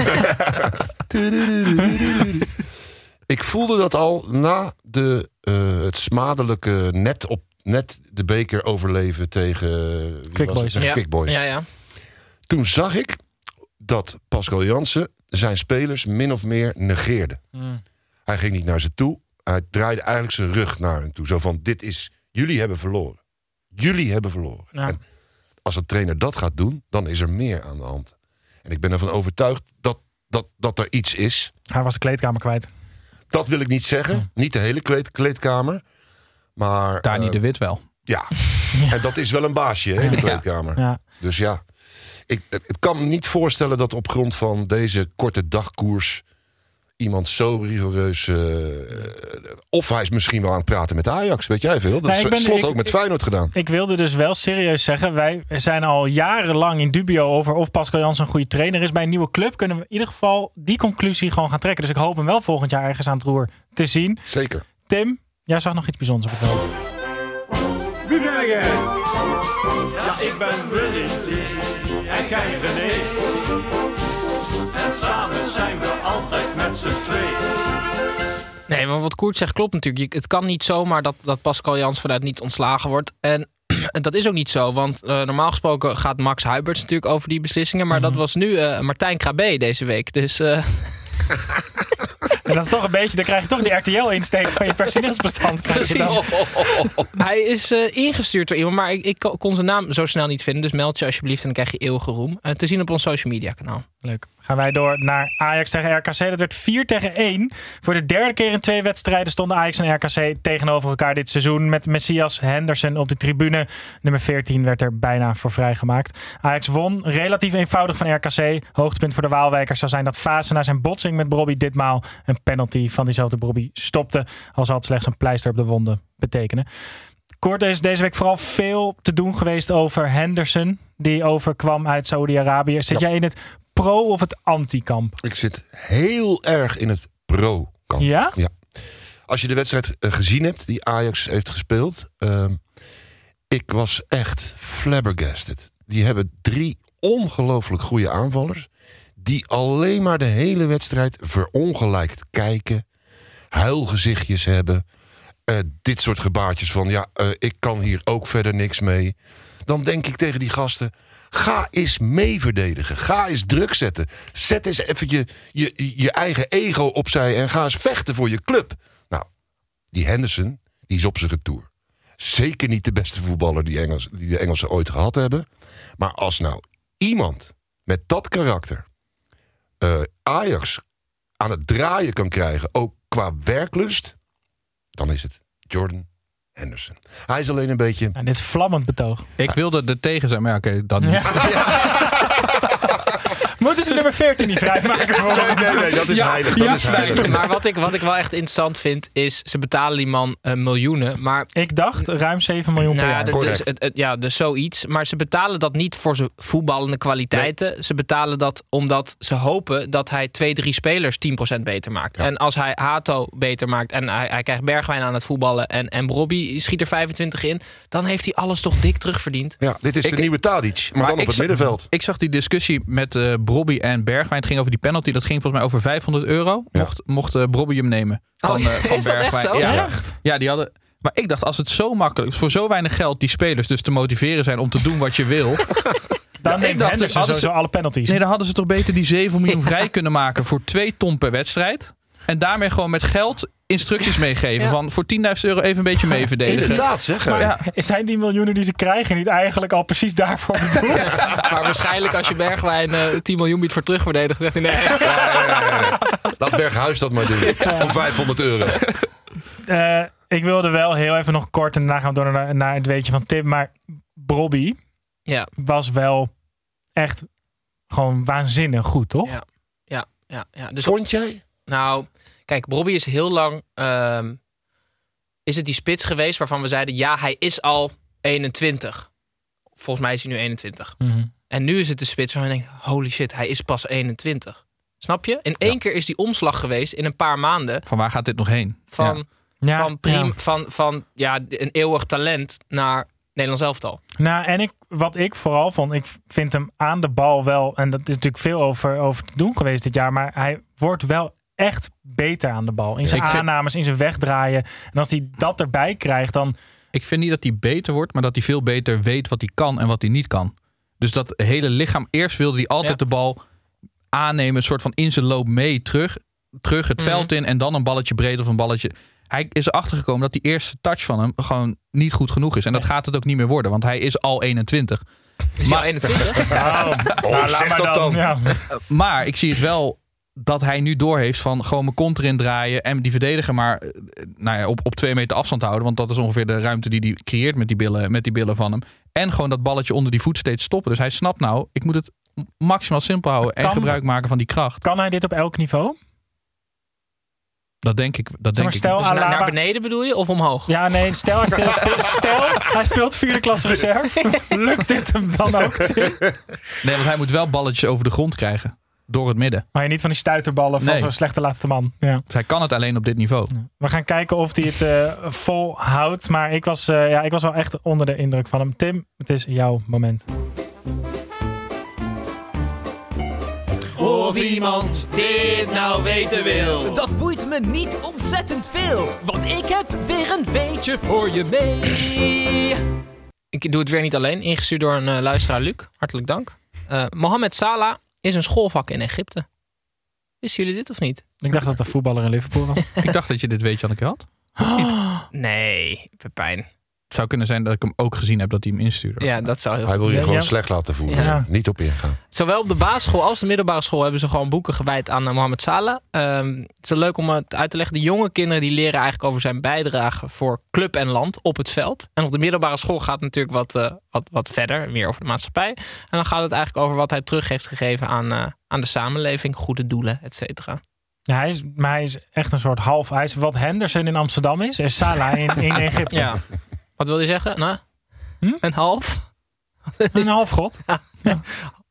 Ik voelde dat al na het smadelijke net de beker overleven tegen Quickboys. Ja. Toen zag ik dat Pascal Jansen zijn spelers min of meer negeerde. Hij ging niet naar ze toe. Hij draaide eigenlijk zijn rug naar hen toe. Zo van, jullie hebben verloren. Jullie hebben verloren. Ja. En als een trainer dat gaat doen, dan is er meer aan de hand. En ik ben ervan overtuigd dat er iets is. Hij was de kleedkamer kwijt. Dat wil ik niet zeggen. Niet de hele kleedkamer. Maar Dani de Wit wel. Ja. En dat is wel een baasje in de kleedkamer. Ja. Dus ja. Het kan me niet voorstellen dat op grond van deze korte dagkoers... iemand zo rigoureus... of hij is misschien wel aan het praten met Ajax. Weet jij veel? Dat is Slot ook met Feyenoord gedaan. Ik wilde dus wel serieus zeggen... wij zijn al jarenlang in dubio over... of Pascal Jansen een goede trainer is. Bij een nieuwe club kunnen we in ieder geval... die conclusie gewoon gaan trekken. Dus ik hoop hem wel volgend jaar ergens aan het roer te zien. Zeker. Tim, jij zag nog iets bijzonders op het veld. Wie ben jij? Ja, ik ben Willy. En jij René. En samen zijn we altijd met z'n twee. Nee, maar wat Koert zegt klopt natuurlijk. Het kan niet zomaar dat Pascal Jansen vanuit niet ontslagen wordt. En dat is ook niet zo. Want normaal gesproken gaat Max Huiberts natuurlijk over die beslissingen. Maar dat was nu Martijn Krabbe deze week. Dus... En dat is toch een beetje, dan krijg je toch die RTL-insteek van je personeelsbestand. Hij is ingestuurd door iemand, maar ik kon zijn naam zo snel niet vinden. Dus meld je alsjeblieft en dan krijg je eeuwige roem. Te zien op ons social media kanaal. Leuk. Gaan wij door naar Ajax tegen RKC. Dat werd 4-1. Voor de derde keer in 2 wedstrijden stonden Ajax en RKC tegenover elkaar dit seizoen. Met Messias Henderson op de tribune. Nummer 14 werd er bijna voor vrijgemaakt. Ajax won relatief eenvoudig van RKC. Hoogtepunt voor de Waalwijkers zou zijn dat Fase na zijn botsing met Brobby ditmaal een penalty van diezelfde Brobby stopte. Al zal het slechts een pleister op de wonden betekenen. Kort is deze week vooral veel te doen geweest over Henderson. Die overkwam uit Saoedi-Arabië. Zit jij in het pro- of het anti-kamp? Ik zit heel erg in het pro-kamp. Ja? Ja. Als je de wedstrijd gezien hebt die Ajax heeft gespeeld. Ik was echt flabbergasted. Die hebben 3 ongelooflijk goede aanvallers. Die alleen maar de hele wedstrijd verongelijkt kijken. Huilgezichtjes hebben. Dit soort gebaartjes van ik kan hier ook verder niks mee. Dan denk ik tegen die gasten... Ga eens mee verdedigen. Ga eens druk zetten. Zet eens even je eigen ego opzij en ga eens vechten voor je club. Nou, die Henderson, die is op zijn retour. Zeker niet de beste voetballer die de Engelsen ooit gehad hebben. Maar als nou iemand met dat karakter Ajax aan het draaien kan krijgen, ook qua werklust, dan is het Jordan Henderson. Hij is alleen een beetje... En dit is vlammend betoog. Ik wilde er tegen zijn, maar oké, dan niet. Ja. Moeten ze nummer 14 niet vrijmaken? Nee, dat is heilig. Dat is heilig. Maar wat ik wel echt interessant vind, is ze betalen die man miljoenen. Maar ik dacht ruim 7 miljoen per jaar. Dus zoiets. Maar ze betalen dat niet voor zijn voetballende kwaliteiten. Nee. Ze betalen dat omdat ze hopen dat hij 2-3 spelers 10% beter maakt. Ja. En als hij Hato beter maakt en hij krijgt Bergwijn aan het voetballen en Brobby schiet er 25 in, dan heeft hij alles toch dik terugverdiend. Ja, dit is de nieuwe Tadic, maar dan op het middenveld. Ik zag die discussie met Brobby en Bergwijn. Het ging over die penalty. Dat ging volgens mij over €500. Ja. Mocht Brobby hem nemen. Van is Bergwijn. Dat echt zo? Ja, ja, die hadden... Maar ik dacht, als het zo makkelijk is, voor zo weinig geld die spelers dus te motiveren zijn om te doen wat je wil. Dan neemt Henderson sowieso alle penalties. Nee, dan hadden ze toch beter die 7 miljoen vrij kunnen maken voor 2 ton per wedstrijd. En daarmee gewoon met geld instructies meegeven. Ja. Van voor €10.000 even een beetje mee verdedigen. Inderdaad, zeg. Maar zijn die miljoenen die ze krijgen niet eigenlijk al precies daarvoor bedoeld? Maar waarschijnlijk als je Bergwijn 10 miljoen biedt voor terugverdedigd, zegt hij nee. Laat Berghuis dat maar doen. Voor €500. Ik wilde wel heel even nog kort en daarna gaan we door naar het weetje van Tim. Maar Brobby was wel echt gewoon waanzinnig goed, toch? Ja. Dus vond jij? Nou, kijk, Brobby is heel lang... is het die spits geweest waarvan we zeiden... hij is al 21. Volgens mij is hij nu 21. Mm-hmm. En nu is het de spits waarvan je denkt... holy shit, hij is pas 21. Snap je? In één keer is die omslag geweest in een paar maanden. Van waar gaat dit nog heen? Van een eeuwig talent naar Nederlands elftal. Nou, en wat ik vooral vond... ik vind hem aan de bal wel... en dat is natuurlijk veel over te doen geweest dit jaar... maar hij wordt wel echt beter aan de bal. In zijn aannames, in zijn wegdraaien. En als hij dat erbij krijgt, dan... Ik vind niet dat hij beter wordt... maar dat hij veel beter weet wat hij kan en wat hij niet kan. Dus dat hele lichaam... eerst wilde hij altijd de bal aannemen... een soort van in zijn loop mee terug het veld in... en dan een balletje breed of een balletje... Hij is erachter gekomen dat die eerste touch van hem gewoon niet goed genoeg is. En dat gaat het ook niet meer worden, want hij is al 21. Is hij al 21? Zeg dat dan. Ja. Maar ik zie het wel dat hij nu doorheeft van gewoon mijn kont erin draaien... en die verdediger maar op 2 meter afstand houden. Want dat is ongeveer de ruimte die hij creëert met die billen van hem. En gewoon dat balletje onder die voet steeds stoppen. Dus hij snapt nou, ik moet het maximaal simpel houden... en gebruik maken van die kracht. Kan hij dit op elk niveau? Dat denk ik. Stel, dus naar beneden bedoel je of omhoog? Ja, nee. Stel hij speelt 4e klasse reserve. Lukt dit hem dan ook? Nee, want hij moet wel balletjes over de grond krijgen. Door het midden. Maar niet van die stuiterballen van zo'n slechte laatste man. Ja. Dus hij kan het alleen op dit niveau. We gaan kijken of hij het volhoudt. Maar ik was wel echt onder de indruk van hem. Tim, het is jouw moment. Of iemand dit nou weten wil. Dat boeit me niet ontzettend veel. Want ik heb weer een weetje voor je mee. Ik doe het weer niet alleen. Ingestuurd door een luisteraar, Luc. Hartelijk dank. Mohamed Salah is een schoolvak in Egypte. Wisten jullie dit of niet? Ik dacht dat het een voetballer in Liverpool was. Ik dacht dat je dit weetje had. Nee, Pepijn. Het zou kunnen zijn dat ik hem ook gezien heb dat hij hem instuurde. Ja, dat zou heel Hij wil je gewoon slecht laten voelen. Ja. Niet op ingaan. Zowel op de basisschool als de middelbare school hebben ze gewoon boeken gewijd aan Mohamed Salah. Het is wel leuk om het uit te leggen. De jonge kinderen die leren eigenlijk over zijn bijdrage voor club en land op het veld. En op de middelbare school gaat het natuurlijk wat verder. Meer over de maatschappij. En dan gaat het eigenlijk over wat hij terug heeft gegeven aan de samenleving. Goede doelen, et cetera. Ja, hij is echt een soort half... Hij is wat Henderson in Amsterdam is Salah in Egypte. Ja. Wat wil je zeggen? Nou, een half? Een half god. Ja.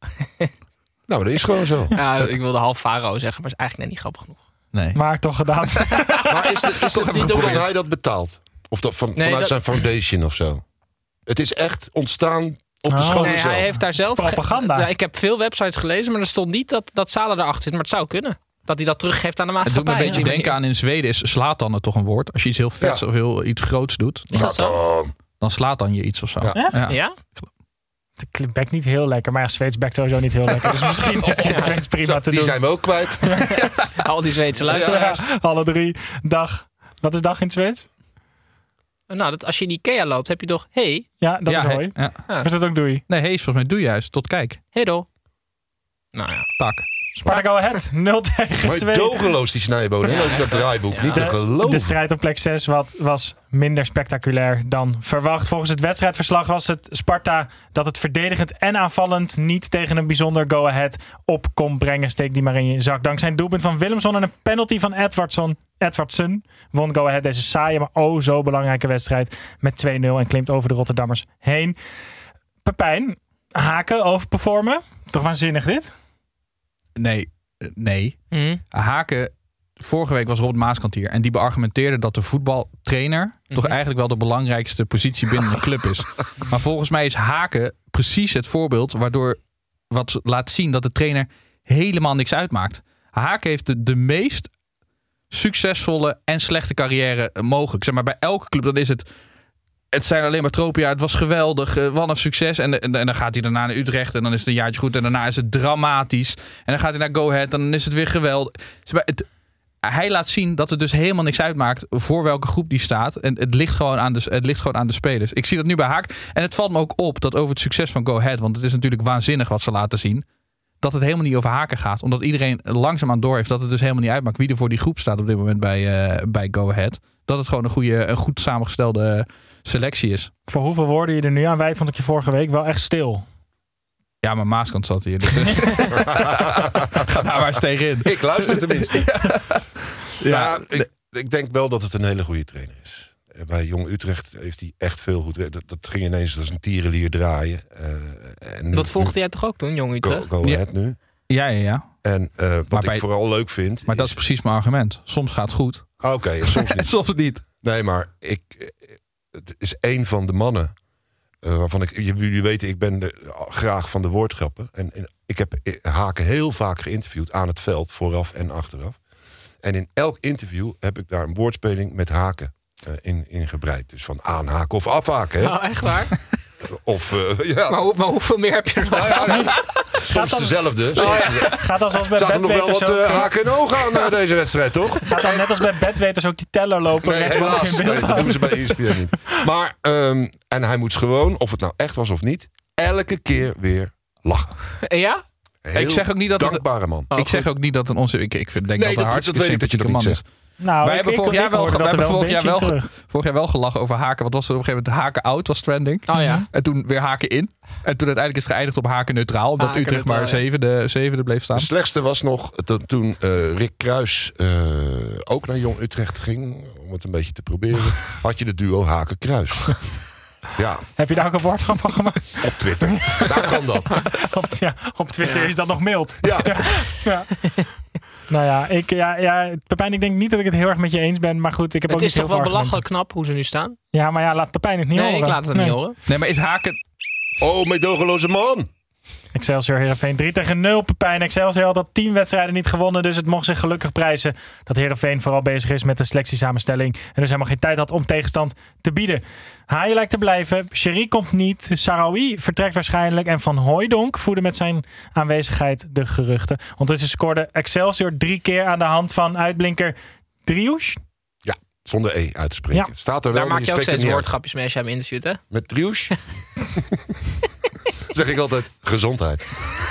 Nou, dat is gewoon zo. Ja, ik wilde half farao zeggen, maar is eigenlijk net niet grappig genoeg. Nee. Maar toch gedaan. Maar is het niet omdat hij dat betaalt? Of vanuit zijn foundation of zo? Het is echt ontstaan op de school zelf. Hij heeft daar zelf... propaganda. Ik heb veel websites gelezen, maar er stond niet dat Salah erachter zit. Maar het zou kunnen. Dat hij dat teruggeeft aan de maatschappij. Het doet me een beetje denken aan in Zweden is slaat dan toch een woord. Als je iets heel vets of iets groots doet. Is dat zo? Dan slaat dan je iets of zo. Ja? Het bekt niet heel lekker. Maar Zweeds bekt sowieso niet heel lekker. Dus misschien is dit Zweeds prima te doen. Die zijn we ook kwijt. Al die Zweedse luisteraars. Ja, alle 3. Dag. Wat is dag in het Zweeds? Nou, als je in Ikea loopt, heb je toch hey? Ja, dat is hoi. Ja. Of is dat ook doei? Nee, hey is volgens mij doe juist. Tot kijk. Hey do. Nou ja. Tak. Sparta Go Ahead, 0-2. Maar dogeloos die snijbonen. Ook dat draaiboek, niet te geloven. De strijd op plek 6 was minder spectaculair dan verwacht. Volgens het wedstrijdverslag was het Sparta dat het verdedigend en aanvallend niet tegen een bijzonder Go Ahead op kon brengen. Steek die maar in je zak. Dankzij een doelpunt van Willemson en een penalty van Edwardson won Go Ahead deze saaie, maar zo belangrijke wedstrijd met 2-0 en klimt over de Rotterdammers heen. Pepijn, haken overperformen? Toch waanzinnig dit? Nee. Haken, vorige week was Robert Maaskant hier. En die beargumenteerde dat de voetbaltrainer toch eigenlijk wel de belangrijkste positie binnen de club is. Maar volgens mij is Haken precies het voorbeeld waardoor wat laat zien dat de trainer helemaal niks uitmaakt. Haken heeft de meest succesvolle en slechte carrière mogelijk. Zeg maar bij elke club, dan is het zijn alleen maar tropen. Ja, het was geweldig. Wat een succes. En dan gaat hij daarna naar Utrecht. En dan is het een jaartje goed. En daarna is het dramatisch. En dan gaat hij naar Go Ahead. En dan is het weer geweldig. Hij laat zien dat het dus helemaal niks uitmaakt voor welke groep die staat. En het ligt gewoon aan de spelers. Ik zie dat nu bij Haak. En het valt me ook op dat over het succes van Go Ahead. Want het is natuurlijk waanzinnig wat ze laten zien. dat het helemaal niet over Haken gaat. Omdat iedereen langzaamaan door heeft dat het dus helemaal niet uitmaakt wie er voor die groep staat op dit moment bij Go Ahead. Dat het gewoon een goed samengestelde selectie is. Voor hoeveel woorden je er nu aan wijdt, vond ik je vorige week wel echt stil. Ja, maar Maaskant zat hier. Dus ga daar maar eens tegenin. Ik luister tenminste. Ik denk wel dat het een hele goede trainer is. Bij Jong Utrecht heeft hij echt veel goed werk. Dat ging ineens als een tierenlier draaien. Dat volgde jij toch ook toen, Jong Utrecht? Go Ahead nu. Ja. En wat ik vooral leuk vind... Maar dat is precies mijn argument. Soms gaat het goed. Oké, soms niet. Soms niet. Nee, maar het is één van de mannen... waarvan jullie weten, ik ben graag van de woordgrappen. En ik heb Haken heel vaak geïnterviewd aan het veld, vooraf en achteraf. En in elk interview heb ik daar een woordspeling met Haken in gebreid. Dus van aanhaken of afhaken. Hè? Oh, echt waar? Ja. Maar hoeveel meer heb je er nog? Soms dezelfde. Gaat als bij zaten nog wel wat haken en ogen aan deze wedstrijd, toch? Gaat dan net als bij bedweters ook die teller lopen? Nee, helaas. Nee, dat doen ze bij ESPN niet. Maar, en hij moet gewoon, of het nou echt was of niet, elke keer weer lachen. Ja? Ik zeg ook niet dat dankbare man. Ik zeg ook niet dat een onze. Ik denk dat hij hartstikke weet ik dat je dat niet zegt. Nou, wij hebben vorig jaar wel gelachen over Haken. Wat was er op een gegeven moment? Haken out was trending. Oh ja. En toen weer Haken in. En toen uiteindelijk is het geëindigd op Haken neutraal. Omdat Haken Utrecht maar zevende bleef staan. De slechtste was nog toen Rick Kruis ook naar Jong Utrecht ging. Om het een beetje te proberen. Had je de duo Haken-Kruis. Ja. Heb je daar ook een woord van gemaakt? Op Twitter. Daar kan dat. Op Twitter is dat nog mild. Ja. Nou ja, Pepijn, ik denk niet dat ik het heel erg met je eens ben. Maar goed, ik heb ook niet heel veel Het is toch wel argumenten. belachelijk knap hoe ze nu staan? Ja, maar laat Pepijn het niet horen. Nee, ik laat het niet horen. Nee, maar is Haken... Oh, meedogenloze man. Excelsior Heerenveen 3-0. Pepijn. Excelsior had al 10 wedstrijden niet gewonnen. Dus het mocht zich gelukkig prijzen dat Heerenveen vooral bezig is met de selectiesamenstelling. En dus helemaal geen tijd had om tegenstand te bieden. Haaien lijkt te blijven. Sherry komt niet. Sarawi vertrekt waarschijnlijk. En Van Hooijdonk voerde met zijn aanwezigheid de geruchten. Ondertussen scoorde Excelsior 3 keer aan de hand van uitblinker Driouche. Ja, zonder E uit te spreken. Ja. Staat er wel, daar maak je ook steeds woordgrapjes woordgrapjes mee als jij hem interviewt, hè? Met Driouche? Zeg ik altijd gezondheid.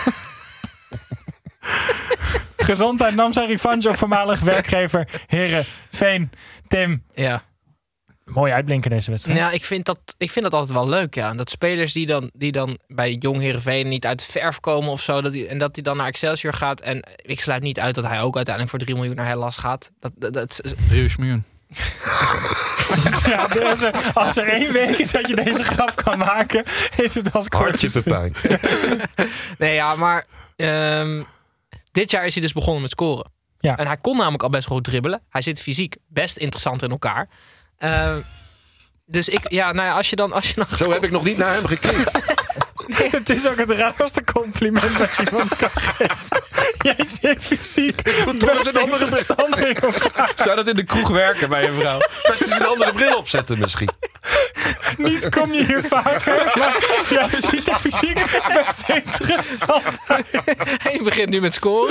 Gezondheid nam zijn revanche op voormalig werkgever Heerenveen. Tim. Ja. Mooi uitblinken deze wedstrijd. Ja, ik vind dat altijd wel leuk, ja. Dat spelers die dan bij Jong Heerenveen niet uit de verf komen of zo. Dat hij dan naar Excelsior gaat. En ik sluit niet uit dat hij ook uiteindelijk voor 3 miljoen naar Hellas gaat. 3 miljoen. Ja, als er 1 week is dat je deze grap kan maken, is het als Hartje Pepijn. Nee, ja, maar dit jaar is hij dus begonnen met scoren. Ja. En hij kon namelijk al best wel goed dribbelen. Hij zit fysiek best interessant in elkaar. Dus als je dan Zo heb ik nog niet naar hem gekeken. Nee. Het is ook het raarste compliment wat je iemand kan geven. Jij zit fysiek best interessant in elkaar. Zou dat in de kroeg werken bij een vrouw? Best eens een andere bril opzetten misschien. Niet kom je hier vaker, maar jij ziet er fysiek best interessant uit. En je begint nu met scoren.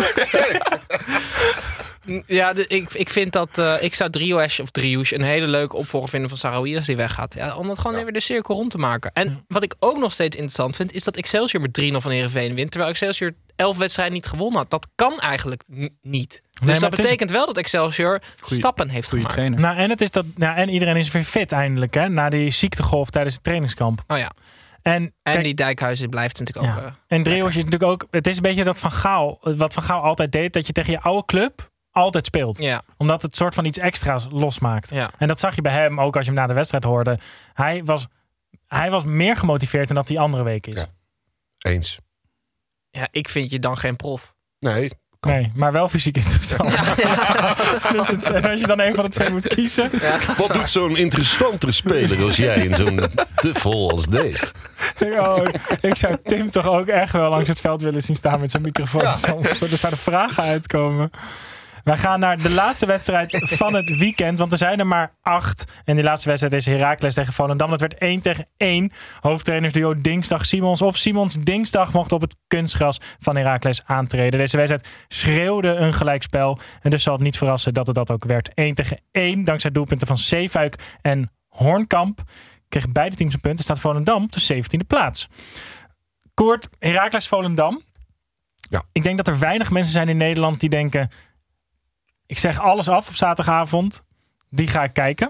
Ja, ik vind dat... ik zou Driouche een hele leuke opvolger vinden van Sarawi als die weggaat. Ja, om dat gewoon even de cirkel rond te maken. En wat ik ook nog steeds interessant vind, is dat Excelsior met 3-0 van Heerenveen wint. Terwijl Excelsior 11 wedstrijden niet gewonnen had. Dat kan eigenlijk niet. Dus dat betekent wel dat Excelsior stappen heeft gemaakt. Trainer. Nou, en, het is dat, en iedereen is weer fit eindelijk, hè? Na die ziektegolf tijdens het trainingskamp. Oh ja. En die Dijkhuizen blijft natuurlijk ook... en Driouche is natuurlijk ook... Het is een beetje dat Van Gaal... Wat Van Gaal altijd deed, dat je tegen je oude club altijd speelt. Ja. Omdat het soort van iets extra's losmaakt. Ja. En dat zag je bij hem ook als je hem na de wedstrijd hoorde. Hij was meer gemotiveerd dan dat die andere week is. Ja. Eens. Ja, ik vind je dan geen prof. Nee. Nee, maar wel fysiek interessant. Ja. Dus en als je dan een van de twee moet kiezen. Ja, wat doet zo'n interessantere speler als jij in zo'n te vol als deze? Ik zou Tim toch ook echt wel langs het veld willen zien staan met zijn microfoon. Ja. Er zouden vragen uitkomen. Wij gaan naar de laatste wedstrijd van het weekend. Want er zijn er maar 8. En die laatste wedstrijd is Heracles tegen Volendam. Dat werd 1-1. Hoofdtrainersduo Dingsdag Simons of Simons Dingsdag mocht op het kunstgras van Heracles aantreden. Deze wedstrijd schreeuwde een gelijkspel. En dus zal het niet verrassen dat het dat ook werd. 1-1. Dankzij doelpunten van Zeefuik en Hoornkamp kregen beide teams een punt. Er staat Volendam op de 17e plaats. Koert, Heracles Volendam. Ja. Ik denk dat er weinig mensen zijn in Nederland die denken... ik zeg alles af op zaterdagavond. Die ga ik kijken.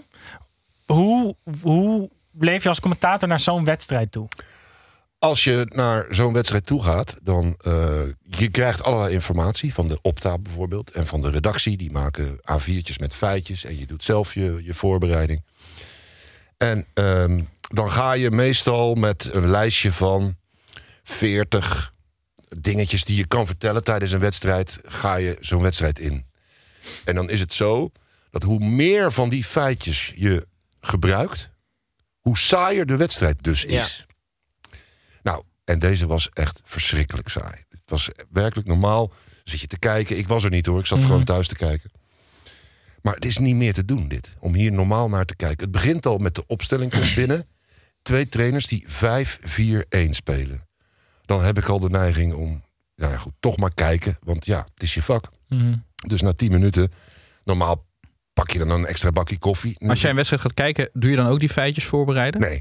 Hoe leef je als commentator naar zo'n wedstrijd toe? Als je naar zo'n wedstrijd toe gaat, dan je krijgt allerlei informatie van de Opta bijvoorbeeld en van de redactie. Die maken A4'tjes met feitjes en je doet zelf je voorbereiding. En dan ga je meestal met een lijstje van 40 dingetjes die je kan vertellen tijdens een wedstrijd, ga je zo'n wedstrijd in. En dan is het zo dat hoe meer van die feitjes je gebruikt, hoe saaier de wedstrijd dus is. Nou, en deze was echt verschrikkelijk saai. Het was werkelijk normaal. Zit je te kijken. Ik was er niet hoor. Ik zat gewoon thuis te kijken. Maar het is niet meer te doen dit. Om hier normaal naar te kijken. Het begint al met de opstelling komt binnen. 2 trainers die 5-4-1 spelen. Dan heb ik al de neiging om... Nou ja, goed, toch maar kijken. Want ja, het is je vak. Dus na 10 minuten... Normaal pak je dan een extra bakje koffie. Als jij een wedstrijd gaat kijken, doe je dan ook die feitjes voorbereiden? Nee.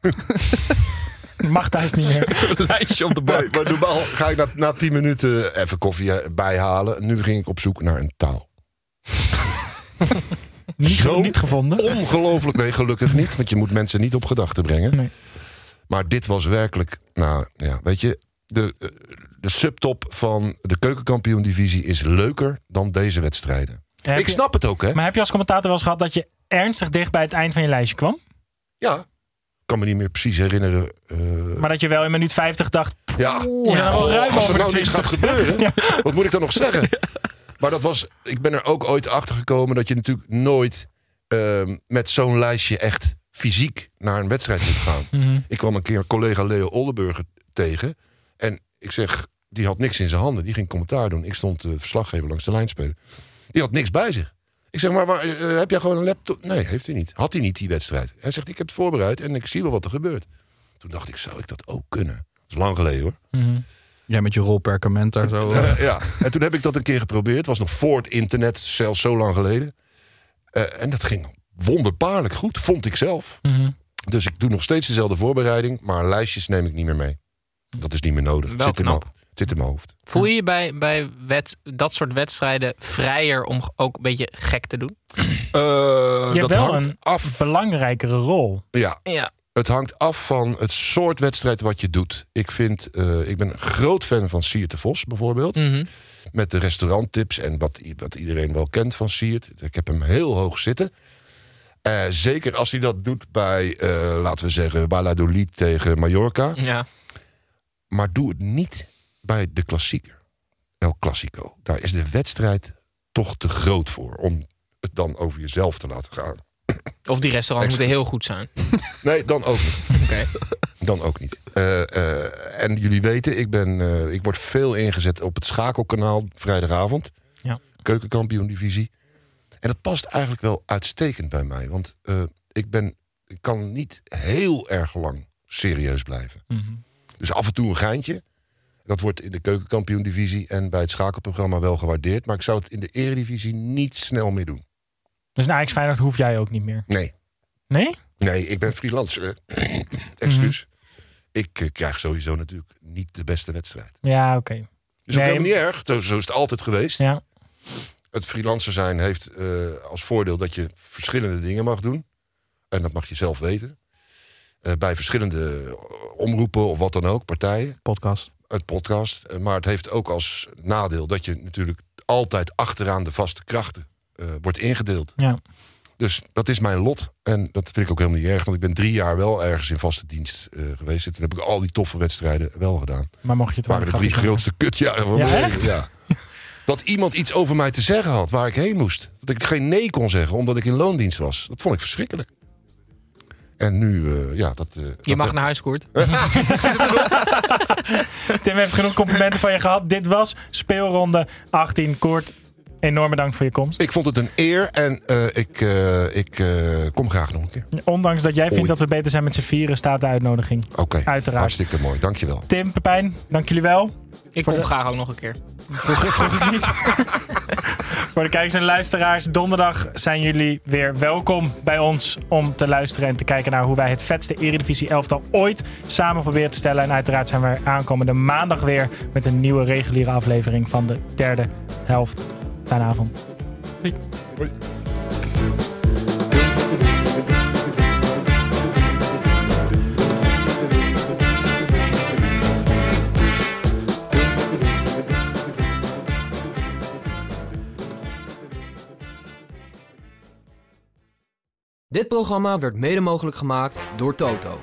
Mag thuis niet meer. Een lijstje op de bank. Maar normaal ga ik na 10 minuten even koffie bijhalen. Nu ging ik op zoek naar een taal. Niet gevonden? Ongelooflijk. Nee, gelukkig niet. Want je moet mensen niet op gedachten brengen. Nee. Maar dit was werkelijk... Nou ja, weet je... De subtop van de keukenkampioen-divisie is leuker dan deze wedstrijden. Ik snap het ook, hè. Maar heb je als commentator wel eens gehad dat je ernstig dicht bij het eind van je lijstje kwam? Ja. Ik kan me niet meer precies herinneren. Maar dat je wel in minuut 50 dacht... Als er nou niks gaat gebeuren, wat moet ik dan nog zeggen? Maar dat was... Ik ben er ook ooit achter gekomen dat je natuurlijk nooit met zo'n lijstje echt fysiek naar een wedstrijd moet gaan. Ik kwam een keer collega Leo Oldenburger tegen. En ik zeg, die had niks in zijn handen. Die ging commentaar doen. Ik stond verslaggever langs de lijn spelen. Die had niks bij zich. Ik zeg, maar heb jij gewoon een laptop? Nee, heeft hij niet. Had hij niet die wedstrijd. Hij zegt, ik heb het voorbereid en ik zie wel wat er gebeurt. Toen dacht ik, zou ik dat ook kunnen? Dat is lang geleden hoor. Jij met je rolperkament daar zo. Ja, en toen heb ik dat een keer geprobeerd. Het was nog voor het internet, zelfs zo lang geleden. En dat ging wonderbaarlijk goed, vond ik zelf. Dus ik doe nog steeds dezelfde voorbereiding. Maar lijstjes neem ik niet meer mee. Dat is niet meer nodig. Het zit in mijn hoofd. Voel je je bij dat soort wedstrijden vrijer om ook een beetje gek te doen? Je hebt wel een belangrijkere rol. Ja. Het hangt af van het soort wedstrijd wat je doet. Ik ben een groot fan van Siert de Vos bijvoorbeeld. Met de restauranttips en wat iedereen wel kent van Siert. Ik heb hem heel hoog zitten. Zeker als hij dat doet bij, laten we zeggen, Valladolid tegen Mallorca. Ja. Maar doe het niet bij de klassieker. El Clasico. Daar is de wedstrijd toch te groot voor. Om het dan over jezelf te laten gaan. Of die restaurants moeten heel goed zijn. Nee, dan ook niet. Okay. Dan ook niet. En jullie weten, ik word veel ingezet op het schakelkanaal vrijdagavond. Ja. Keukenkampioen-divisie. En dat past eigenlijk wel uitstekend bij mij. Want ik kan niet heel erg lang serieus blijven. Dus af en toe een geintje. Dat wordt in de keukenkampioen-divisie en bij het schakelprogramma wel gewaardeerd. Maar ik zou het in de eredivisie niet snel meer doen. Dus een Ajax Feyenoord hoef jij ook niet meer? Nee. Nee? Nee, ik ben freelancer. Excuus. Ik krijg sowieso natuurlijk niet de beste wedstrijd. Ja, oké. Dus ook helemaal niet erg. Zo is het altijd geweest. Ja. Het freelancer zijn heeft als voordeel dat je verschillende dingen mag doen. En dat mag je zelf weten. Bij verschillende omroepen of wat dan ook, partijen. Het podcast. Maar het heeft ook als nadeel dat je natuurlijk altijd achteraan de vaste krachten wordt ingedeeld. Ja. Dus dat is mijn lot. En dat vind ik ook helemaal niet erg. Want ik ben 3 jaar wel ergens in vaste dienst geweest. En toen heb ik al die toffe wedstrijden wel gedaan. Maar mocht je het waren de 3 grootste kutjaren van mijn leven. Ja. Dat iemand iets over mij te zeggen had waar ik heen moest. Dat ik geen nee kon zeggen omdat ik in loondienst was. Dat vond ik verschrikkelijk. En nu, je mag naar huis, Koert. Tim heeft genoeg complimenten van je gehad. Dit was speelronde 18. Koert, enorm bedankt voor je komst. Ik vond het een eer en ik kom graag nog een keer. Ondanks dat jij vindt dat we beter zijn met z'n vieren, staat de uitnodiging. Oké, uiteraard. Hartstikke mooi. Dankjewel. Tim, Pepijn, dank jullie wel. Ik kom graag ook nog een keer. Vroeg ik niet. Voor de kijkers en luisteraars, donderdag zijn jullie weer welkom bij ons om te luisteren en te kijken naar hoe wij het vetste Eredivisie elftal ooit samen proberen te stellen. En uiteraard zijn we aankomende maandag weer met een nieuwe reguliere aflevering van de derde helft. Fijne avond. Hoi. Hoi. Dit programma werd mede mogelijk gemaakt door Toto.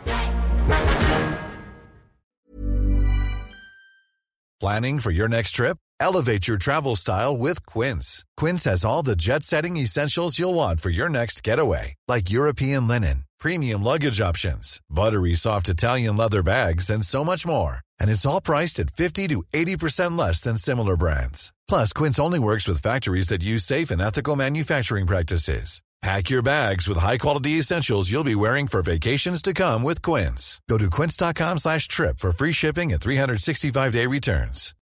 Planning for your next trip? Elevate your travel style with Quince. Quince has all the jet-setting essentials you'll want for your next getaway, like European linen, premium luggage options, buttery soft Italian leather bags, and so much more. And it's all priced at 50 to 80% less than similar brands. Plus, Quince only works with factories that use safe and ethical manufacturing practices. Pack your bags with high-quality essentials you'll be wearing for vacations to come with Quince. Go to quince.com/trip for free shipping and 365-day returns.